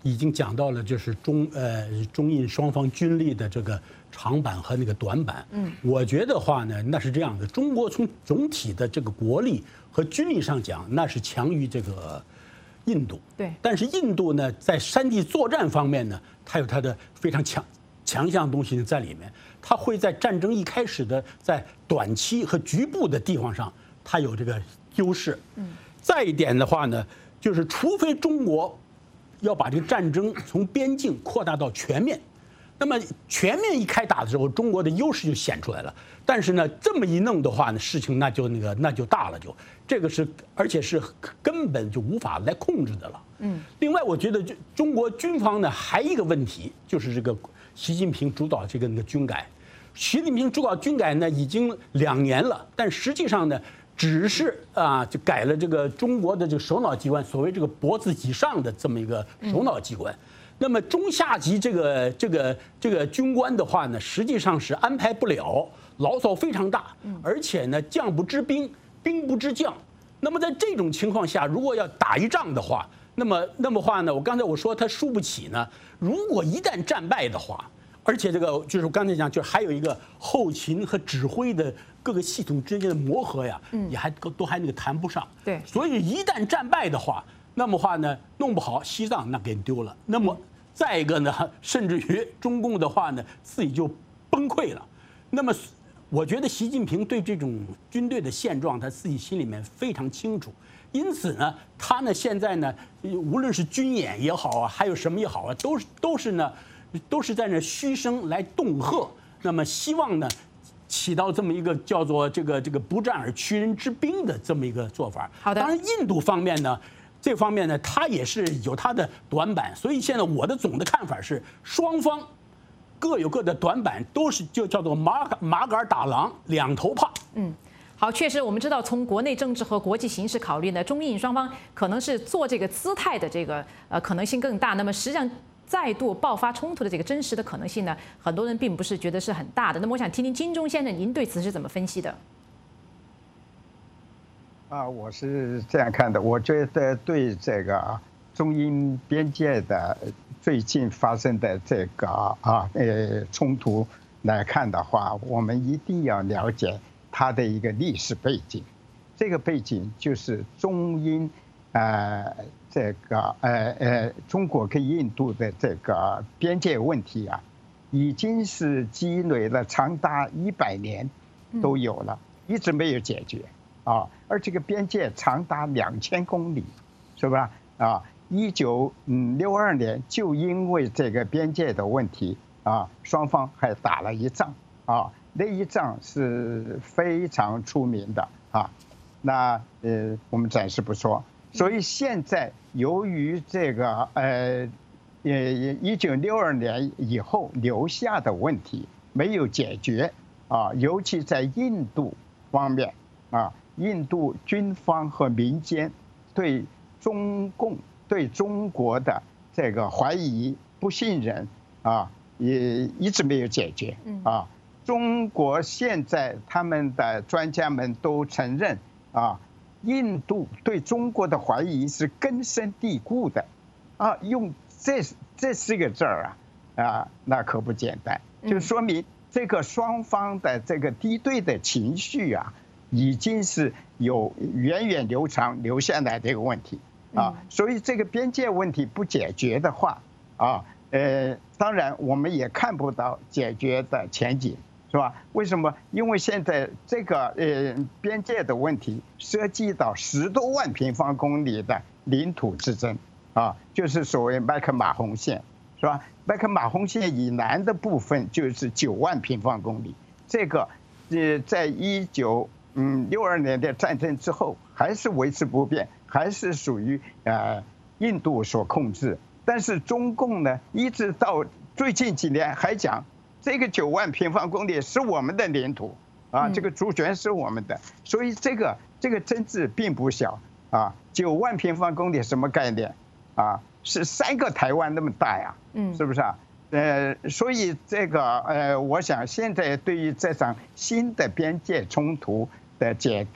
[SPEAKER 5] 已经讲到了，就是中呃中印双方军力的这个长板和那个短板。嗯，我觉得话呢，那是这样的，中国从总体的这个国力和军力上讲，那是强于这个印度。
[SPEAKER 2] 对，
[SPEAKER 5] 但是印度呢，在山地作战方面呢，它有它的非常强强项的东西在里面。它会在战争一开始的在短期和局部的地方上，它有这个优势。嗯，再一点的话呢，就是除非中国要把这个战争从边境扩大到全面，那么全面一开打的时候，中国的优势就显出来了。但是呢，这么一弄的话呢，事情那就那个那就大了就，这个是而且是根本就无法来控制的了。嗯。另外，我觉得就中国军方呢，还一个问题就是这个习近平主导这个那个军改，习近平主导军改呢已经两年了，但实际上呢。只是啊，就改了这个中国的这个首脑机关，所谓这个脖子以上的这么一个首脑机关。那么中下级这个这个这个军官的话呢，实际上是安排不了，牢骚非常大，而且呢将不知兵，兵不知将。那么在这种情况下，如果要打一仗的话，那么那么话呢，我刚才我说他输不起呢，如果一旦战败的话。而且这个就是我刚才讲，就还有一个后勤和指挥的各个系统之间的磨合呀，也还都还那个谈不上。
[SPEAKER 2] 对，
[SPEAKER 5] 所以一旦战败的话，那么话呢，弄不好西藏那给丢了。那么再一个呢，甚至于中共的话呢，自己就崩溃了。那么我觉得习近平对这种军队的现状，他自己心里面非常清楚。因此呢，他呢现在呢，无论是军演也好啊，还有什么也好啊，都是都是呢。都是在那嘘声来恫吓，那么希望呢，起到这么一个叫做这个这个不战而屈人之兵的这么一个做法。
[SPEAKER 2] 好的。
[SPEAKER 5] 当然，印度方面呢，这方面呢，它也是有它的短板，所以现在我的总的看法是，双方各有各的短板，都是就叫做马马杆打狼，两头怕。
[SPEAKER 2] 嗯。好，确实，我们知道从国内政治和国际形势考虑呢，中印双方可能是做这个姿态的这个呃可能性更大。那么实际上。再度爆发冲突的这个真实的可能性呢，很多人并不是觉得是很大的。那么我想听听金钟先生，您对此是怎么分析的？
[SPEAKER 6] 啊，我是这样看的，我觉得对这个中印边界的最近发生的这个啊呃冲突来看的话，我们一定要了解它的一个历史背景。这个背景就是中印呃。这个呃呃，中国跟印度的这个边界问题啊，已经是积累了长达一百年，都有了，一直没有解决啊。而这个边界长达两千公里，是吧？啊，一九嗯六二年就因为这个边界的问题啊，双方还打了一仗啊，那一仗是非常出名的啊。那呃，我们暂时不说。所以现在由于这个呃，呃，一九六二年以后留下的问题没有解决啊，尤其在印度方面啊，印度军方和民间对中共、对中国的这个怀疑、不信任啊，也一直没有解决啊。中国现在他们的专家们都承认啊。印度对中国的怀疑是根深蒂固的，啊，用这这四个字儿啊，啊，那可不简单，就说明这个双方的这个敌对的情绪啊，已经是有源远流长留下来的一个问题啊，所以这个边界问题不解决的话，啊，呃，当然我们也看不到解决的前景。是吧？为什么？因为现在这个呃边界的问题涉及到十多万平方公里的领土之争啊，就是所谓麦克马洪线，是吧？麦克马洪线以南的部分就是九万平方公里，这个呃在一九嗯六二年的战争之后还是维持不变，还是属于呃印度所控制。但是中共呢，一直到最近几年还讲。这个九万平方公里是我们的领土啊，这个主权是我们的，所以这个这个争执并不小啊。九万平方公里什么概念啊？是三个台湾那么大呀，嗯，是不是啊？呃，所以这个呃，我想现在对于这场新的边界冲突的解读，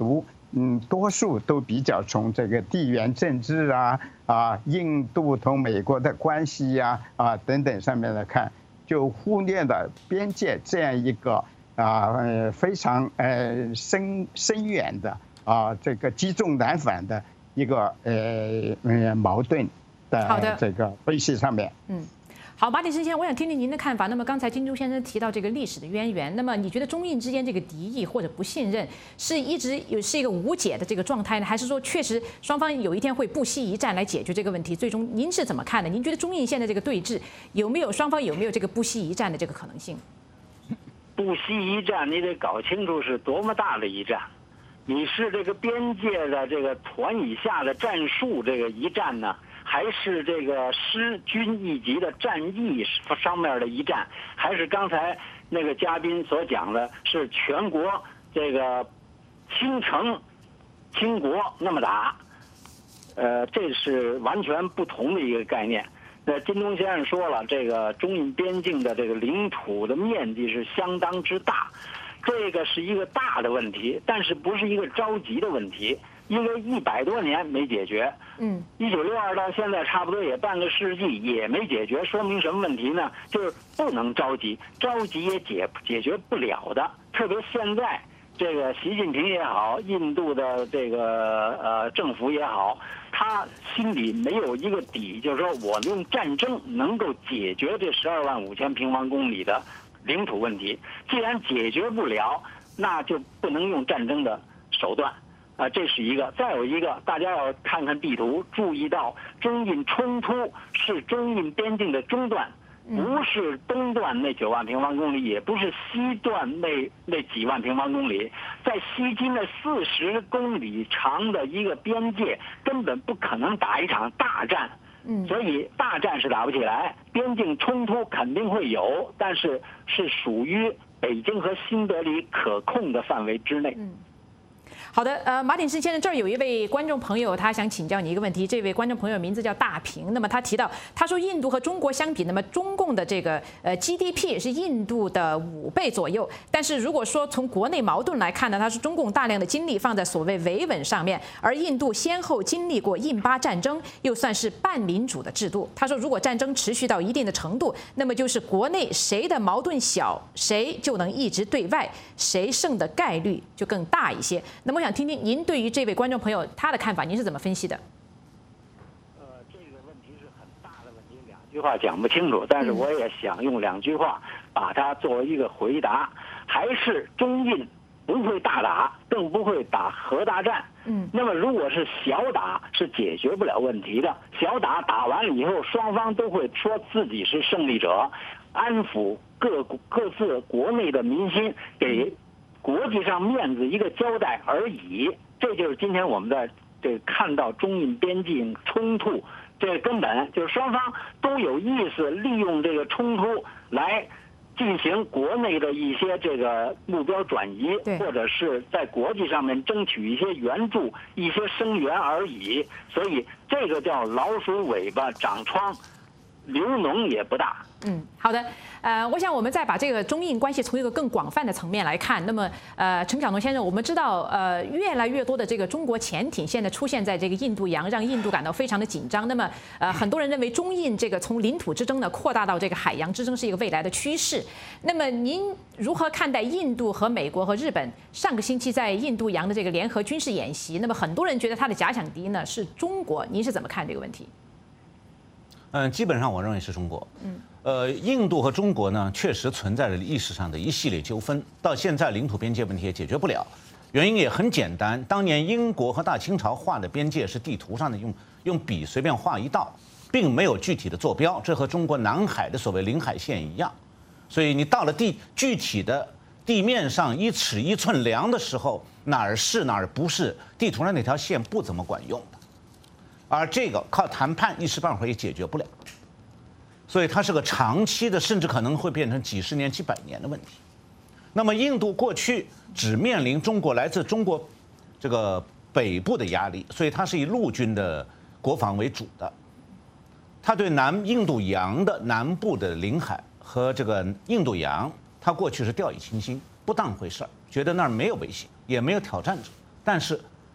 [SPEAKER 6] 嗯，多数都比较从这个地缘政治啊啊，印度同美国的关系呀 啊, 啊等等上面来看，就忽略了边界这样一个啊呃非常呃深深远的啊这个积重难返的一个呃呃矛盾的这个分析上面。
[SPEAKER 2] 嗯。好，马鼎盛先生，我想听听您的看法。那么刚才金珠先生提到这个历史的渊源，那么你觉得中印之间这个敌意或者不信任是一直有是一个无解的这个状态呢，还是说确实双方有一天会不惜一战来解决这个问题？最终您是怎么看的？您觉得中印现在这个对峙有没有双方有没有这个不惜一战的这个可能性？
[SPEAKER 8] 不惜一战，你得搞清楚是多么大的一战。你是这个边界的这个团以下的战术这个一战呢？还是这个师军一级的战役上面的一战，还是刚才那个嘉宾所讲的，是全国这个倾城倾国那么打？呃，这是完全不同的一个概念。那金东先生说了，这个中印边境的这个领土的面积是相当之大，这个是一个大的问题，但是不是一个着急的问题。因为一百多年没解决，嗯，一九六二到现在差不多也半个世纪也没解决，说明什么问题呢？就是不能着急，着急也解解决不了的。特别现在这个习近平也好，印度的这个呃政府也好，他心里没有一个底，就是说我用战争能够解决这十二万五千平方公里的领土问题。既然解决不了，那就不能用战争的手段。啊，这是一个。再有一个，大家要看看地图，注意到中印冲突是中印边境的中段，不是东段那九万平方公里，也不是西段那那几万平方公里，在西经的四十公里长的一个边界，根本不可能打一场大战。嗯，所以大战是打不起来，边境冲突肯定会有，但是是属于北京和新德里可控的范围之内。嗯。
[SPEAKER 2] 好的，呃，马鼎盛先生，这儿有一位观众朋友，他想请教你一个问题。这位观众朋友名字叫大平，那么他提到，他说印度和中国相比，那么中共的这个呃 G D P 是印度的五倍左右。但是如果说从国内矛盾来看呢，他说中共大量的精力放在所谓维稳上面，而印度先后经历过印巴战争，又算是半民主的制度。他说，如果战争持续到一定的程度，那么就是国内谁的矛盾小，谁就能一直对外，谁胜的概率就更大一些。那么我想听听您对于这位观众朋友他的看法，您是怎么分析的？
[SPEAKER 8] 呃，这个问题是很大的问题，两句话讲不清楚，但是我也想用两句话把它作为一个回答。还是中印不会大打，更不会打核大战。嗯，那么如果是小打，是解决不了问题的。小打打完了以后，双方都会说自己是胜利者，安抚各各自国内的民心，给国际上面子一个交代而已。这就是今天我们在这看到中印边境冲突，这个根本就是双方都有意思利用这个冲突来进行国内的一些这个目标转移，或者是在国际上面争取一些援助、一些声援而已。所以这个叫老鼠尾巴长疮，流脓也不大。
[SPEAKER 2] 嗯，好的，呃，我想我们再把这个中印关系从一个更广泛的层面来看。那么，呃，陈晓农先生，我们知道，呃，越来越多的这个中国潜艇现在出现在这个印度洋，让印度感到非常的紧张。那么，呃，很多人认为中印这个从领土之争呢扩大到这个海洋之争是一个未来的趋势。那么，您如何看待印度和美国和日本上个星期在印度洋的这个联合军事演习？那么，很多人觉得它的假想敌呢是中国，您是怎么看这个问题？
[SPEAKER 7] 嗯，基本上我认为是中国。嗯，呃，印度和中国呢，确实存在着历史上的一系列纠纷，到现在领土边界问题也解决不了。原因也很简单，当年英国和大清朝画的边界是地图上的用用笔随便画一道，并没有具体的坐标，这和中国南海的所谓领海线一样。所以你到了地具体的地面上一尺一寸量的时候，哪儿是哪儿不是，地图上那条线不怎么管用的。而这个靠谈判一时半会儿也解决不了，所以它是个长期的，甚至可能会变成几十年、几百年的问题。那么印度过去只面临中国来自中国这个北部的压力，所以它是以陆军的国防为主的。它对南印度洋的南部的领海和这个印度洋，它过去是掉以轻心，不当回事儿，觉得那儿没有威胁，也没有挑战者。但是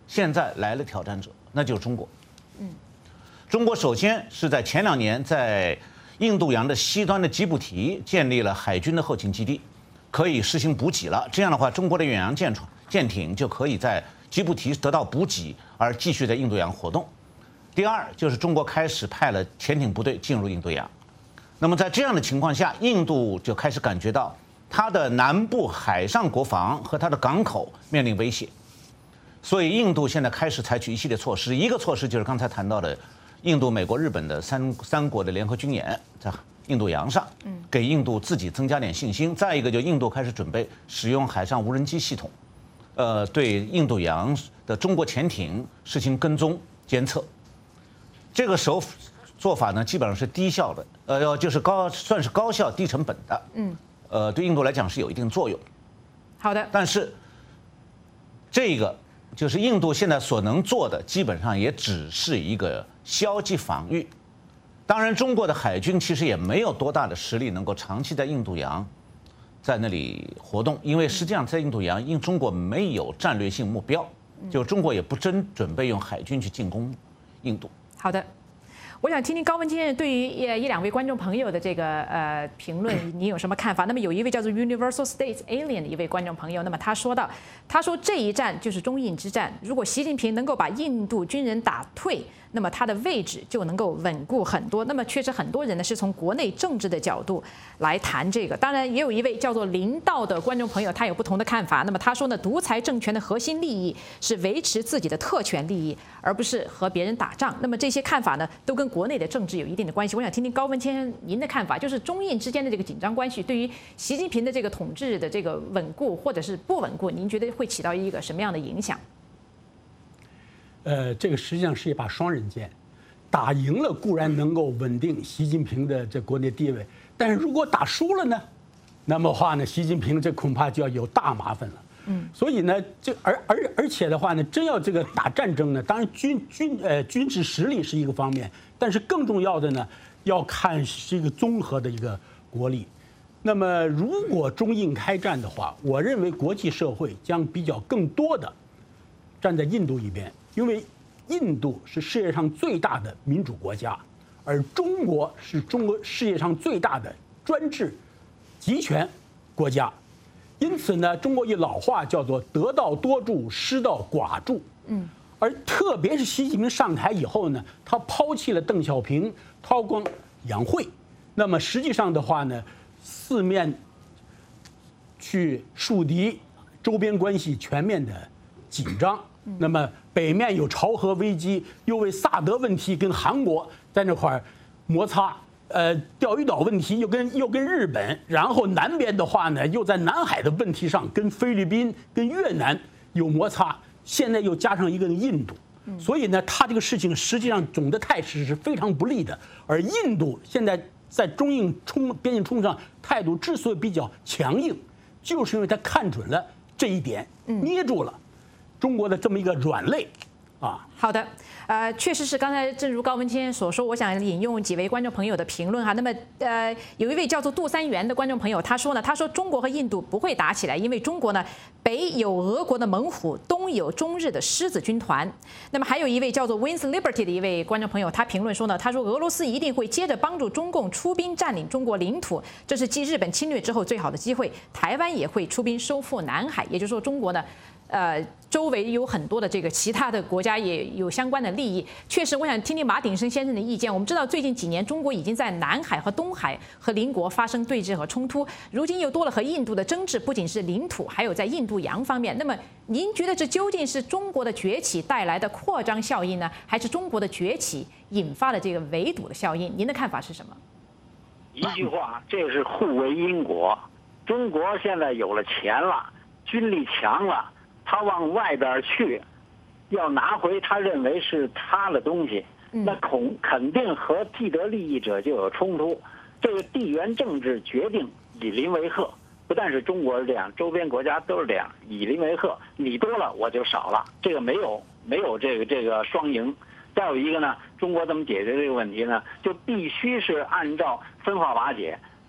[SPEAKER 7] 现在来了挑战者，那就是中国。嗯，中国首先是在前两年在印度洋的西端的吉布提建立了海军的后勤基地，可以实行补给了。这样的话，中国的远洋舰船、舰艇就可以在吉布提得到补给，而继续在印度洋活动。第二就是中国开始派了潜艇部队进入印度洋。那么在这样的情况下，印度就开始感觉到它的南部海上国防和它的港口面临威胁，所以印度现在开始采取一系列措施。一个措施就是刚才谈到的，印度、美国、日本的三三国的联合军演在印度洋上，给印度自己增加点信心。再一个，就印度开始准备使用海上无人机系统，呃，对印度洋的中国潜艇实行跟踪监测。这个手做法呢，基本上是低效的，呃，就是高算是高效低成本的，嗯，呃，对印度来讲是有一定作用。
[SPEAKER 2] 好的，
[SPEAKER 7] 但是这个就是印度现在所能做的，基本上也只是一个消极防御。当然，中国的海军其实也没有多大的实力能够长期在印度洋在那里活动，因为实际上在印度洋，因中国没有战略性目标，就中国也不真准备用海军去进攻印度。
[SPEAKER 2] 好的，我想听听高文先生对于一两位观众朋友的这个呃评论，你有什么看法？那么有一位叫做 Universal States Alien 的一位观众朋友，那么他说到，他说这一战就是中印之战，如果习近平能够把印度军人打退，那么他的位置就能够稳固很多。那么确实很多人呢是从国内政治的角度来谈这个，当然也有一位叫做林道的观众朋友，他有不同的看法。那么他说呢，独裁政权的核心利益是维持自己的特权利益，而不是和别人打仗。那么这些看法呢，都跟国内的政治有一定的关系。我想听听高文先生您的看法，就是中印之间的这个紧张关系，对于习近平的这个统治的这个稳固或者是不稳固，您觉得会起到一个什么样的影响？
[SPEAKER 5] 呃，这个实际上是一把双刃剑，打赢了固然能够稳定习近平的这国内地位，但是如果打输了呢，那么话呢，习近平这恐怕就要有大麻烦了。嗯，所以呢，这而而而且的话呢，真要这个打战争呢，当然军军呃军事实力是一个方面，但是更重要的呢，要看是一个综合的一个国力。那么如果中印开战的话，我认为国际社会将比较更多的站在印度一边。因为印度是世界上最大的民主国家，而中国是中国世界上最大的专制集权国家，因此呢，中国一老话叫做“得道多助，失道寡助”。嗯，而特别是习近平上台以后呢，他抛弃了邓小平、韬光养晦，那么实际上的话呢，四面去树敌，周边关系全面的紧张。那么北面有朝核危机，又为萨德问题跟韩国在那块儿摩擦，呃，钓鱼岛问题又跟又跟日本，然后南边的话呢，又在南海的问题上跟菲律宾、跟越南有摩擦，现在又加上一个印度，所以呢，他这个事情实际上总的态势是非常不利的。而印度现在在中印冲边境冲突上态度之所以比较强硬，就是因为他看准了这一点，捏住了中国的这么一个软肋，啊，
[SPEAKER 2] 好的，呃，确实是刚才正如高文先生所说，我想引用几位观众朋友的评论哈。那么，呃，有一位叫做杜三元的观众朋友，他说呢，他说中国和印度不会打起来，因为中国呢北有俄国的猛虎，东有中日的狮子军团。那么还有一位叫做 Wins Liberty 的一位观众朋友，他评论说呢，他说俄罗斯一定会接着帮助中共出兵占领中国领土，这是继日本侵略之后最好的机会。台湾也会出兵收复南海，也就是说中国呢。呃，周围有很多的这个其他的国家也有相关的利益。确实，我想听听马鼎盛先生的意见。我们知道，最近几年中国已经在南海和东海和邻国发生对峙和冲突，如今又多了和印度的争执，不仅是领土，还有在印度洋方面。那么，您觉得这究竟是中国的崛起带来的扩张效应呢，还是中国的崛起引发了这个围堵的效应？您的看法是什么？
[SPEAKER 8] 一句话，这是互为因果。中国现在有了钱了，军力强了。他往外边去，要拿回他认为是他的东西，那恐肯定和既得利益者就有冲突。这个地缘政治决定以邻为壑，不但是中国是这样，周边国家都是这样，以邻为壑，你多了我就少了，这个没有没有这个这个双赢。再有一个呢，中国怎么解决这个问题呢？就必须是按照分化瓦解，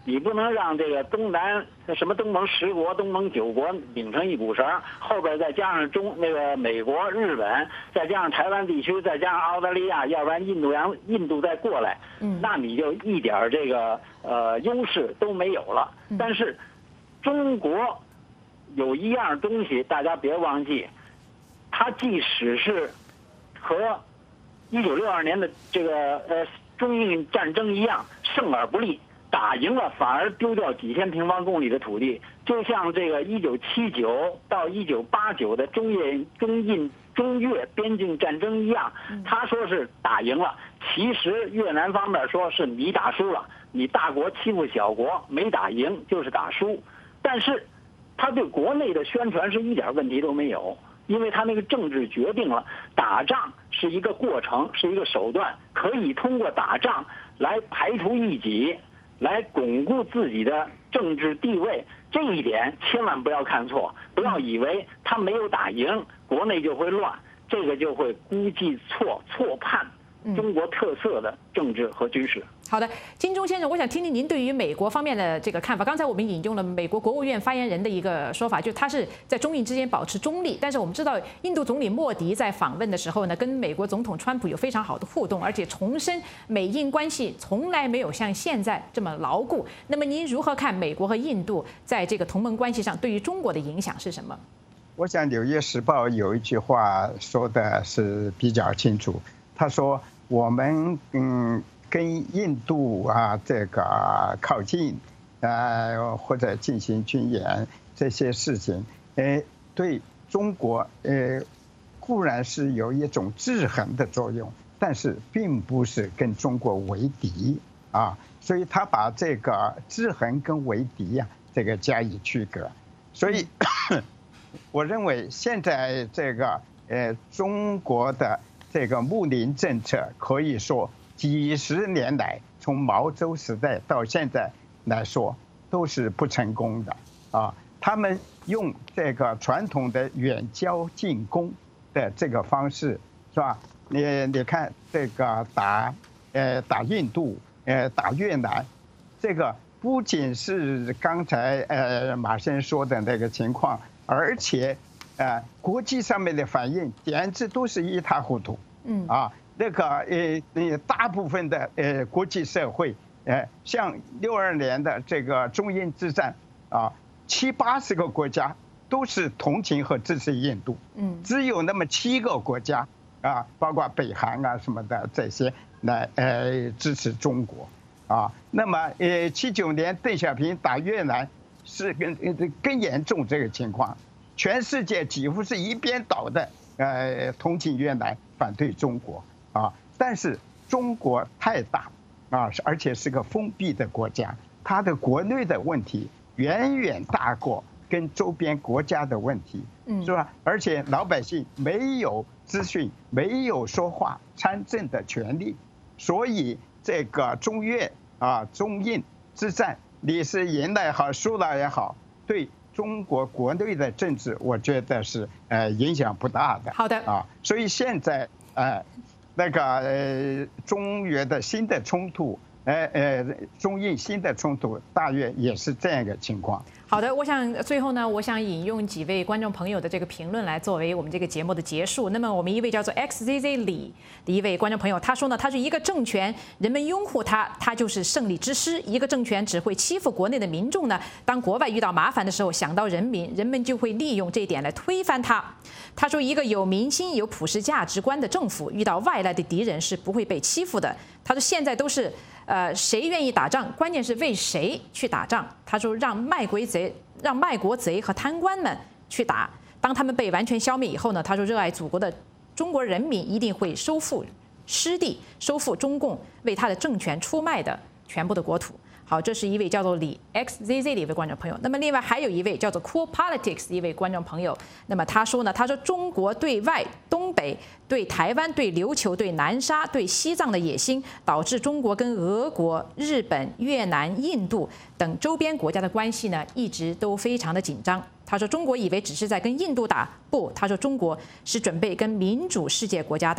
[SPEAKER 8] 你不能让这个东南什么东盟十国、东盟九国拧成一股绳，后边再加上中那个美国、日本，再加上台湾地区，再加上澳大利亚，要不然印度洋印度再过来，嗯，那你就一点这个呃优势都没有了。但是中国有一样东西大家别忘记，它即使是和一九六二年的这个呃中印战争一样，胜而不利。打赢了反而丢掉几千平方公里的土地，就像这个一九七九到一九八九的中越中印中越边境战争一样，他说是打赢了，其实越南方面说是你打输了，你大国欺负小国，没打赢就是打输。但是他对国内的宣传是一点问题都没有，因为他那个政治决定了打仗是一个过程，是一个手段，可以通过打仗来排除异己，来巩固自己的政治地位，这一点千万不要看错，不要以为他没有打赢，国内就会乱，这个就会估计错、错判中国特色的政治和军事。
[SPEAKER 2] 好的，金钟先生，我想听听您对于美国方面的这个看法。刚才我们引用了美国国务院发言人的一个说法，就他是在中印之间保持中立。但是我们知道，印度总理莫迪在访问的时候呢，跟美国总统川普有非常好的互动，而且重申美印关系从来没有像现在这么牢固。那么您如何看美国和印度在这个同盟关系上对于中国的影响是什么？
[SPEAKER 6] 我想《纽约时报》有一句话说的是比较清楚，他说我们嗯。跟印度啊这个靠近，呃或者进行军演这些事情，呃对中国呃固然是有一种制衡的作用，但是并不是跟中国为敌啊，所以他把这个制衡跟为敌呀、啊、这个加以区隔，所以我认为现在这个呃中国的这个睦邻政策可以说。几十年来，从毛周时代到现在来说，都是不成功的啊。他们用这个传统的远交近攻的这个方式，是吧？你你看这个打，呃打印度，呃打越南，这个不仅是刚才呃马先生说的那个情况，而且呃国际上面的反应简直都是一塌糊涂，嗯啊。那个呃呃，大部分的呃国际社会，呃，像六二年的这个中印之战啊，七八十个国家都是同情和支持印度，嗯，只有那么七个国家啊，包括北韩啊什么的这些来呃支持中国，啊，那么呃七九年邓小平打越南是更更严重这个情况，全世界几乎是一边倒的呃同情越南，反对中国。啊，但是中国太大啊，而且是个封闭的国家，它的国内的问题远远大过跟周边国家的问题，是吧？而且老百姓没有资讯，没有说话参政的权利，所以这个中越啊、中印之战，你是赢了也好，输了也好，对中国国内的政治，我觉得是呃影响不大的。
[SPEAKER 2] 好的
[SPEAKER 6] 啊，所以现在呃。那个呃，中越的新的冲突，呃呃，中印新的冲突，大约也是这样一个情况。
[SPEAKER 2] 好的，我想最后呢，我想引用几位观众朋友的这个评论来作为我们这个节目的结束。那么我们一位叫做 X Z Z 李的一位观众朋友，他说呢，他是一个政权，人们拥护他，他就是胜利之师；一个政权只会欺负国内的民众呢，当国外遇到麻烦的时候，想到人民，人们就会利用这一点来推翻他。他说，一个有民心、有普世价值观的政府，遇到外来的敌人是不会被欺负的。他说，现在都是。呃，谁愿意打仗？关键是为谁去打仗？他说，让卖国贼、让卖国贼和贪官们去打。当他们被完全消灭以后呢，他说，热爱祖国的中国人民一定会收复失地，收复中共为他的政权出卖的全部的国土。好，这是一位叫做李 X Z Z 的一位观众朋友。那么另外还有一位叫做 Cool Politics 的一位观众朋友。那么他说呢，他说中国对外、东北、对台湾、对琉球、对南沙、对西藏的野心，导致中国跟俄国、日本、越南、印度等周边国家的关系呢，一直都非常的紧张。他说，中国以为只是在跟印度打，不，他说中国是准备跟民主世界国家打。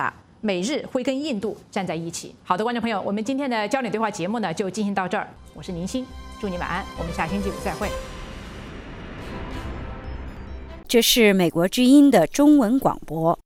[SPEAKER 2] 美日会跟印度站在一起。好的，观众朋友，我们今天的焦点对话节目呢就进行到这儿，我是宁欣，祝你晚安，我们下星期五再会。
[SPEAKER 9] 这是美国之音的中文广播。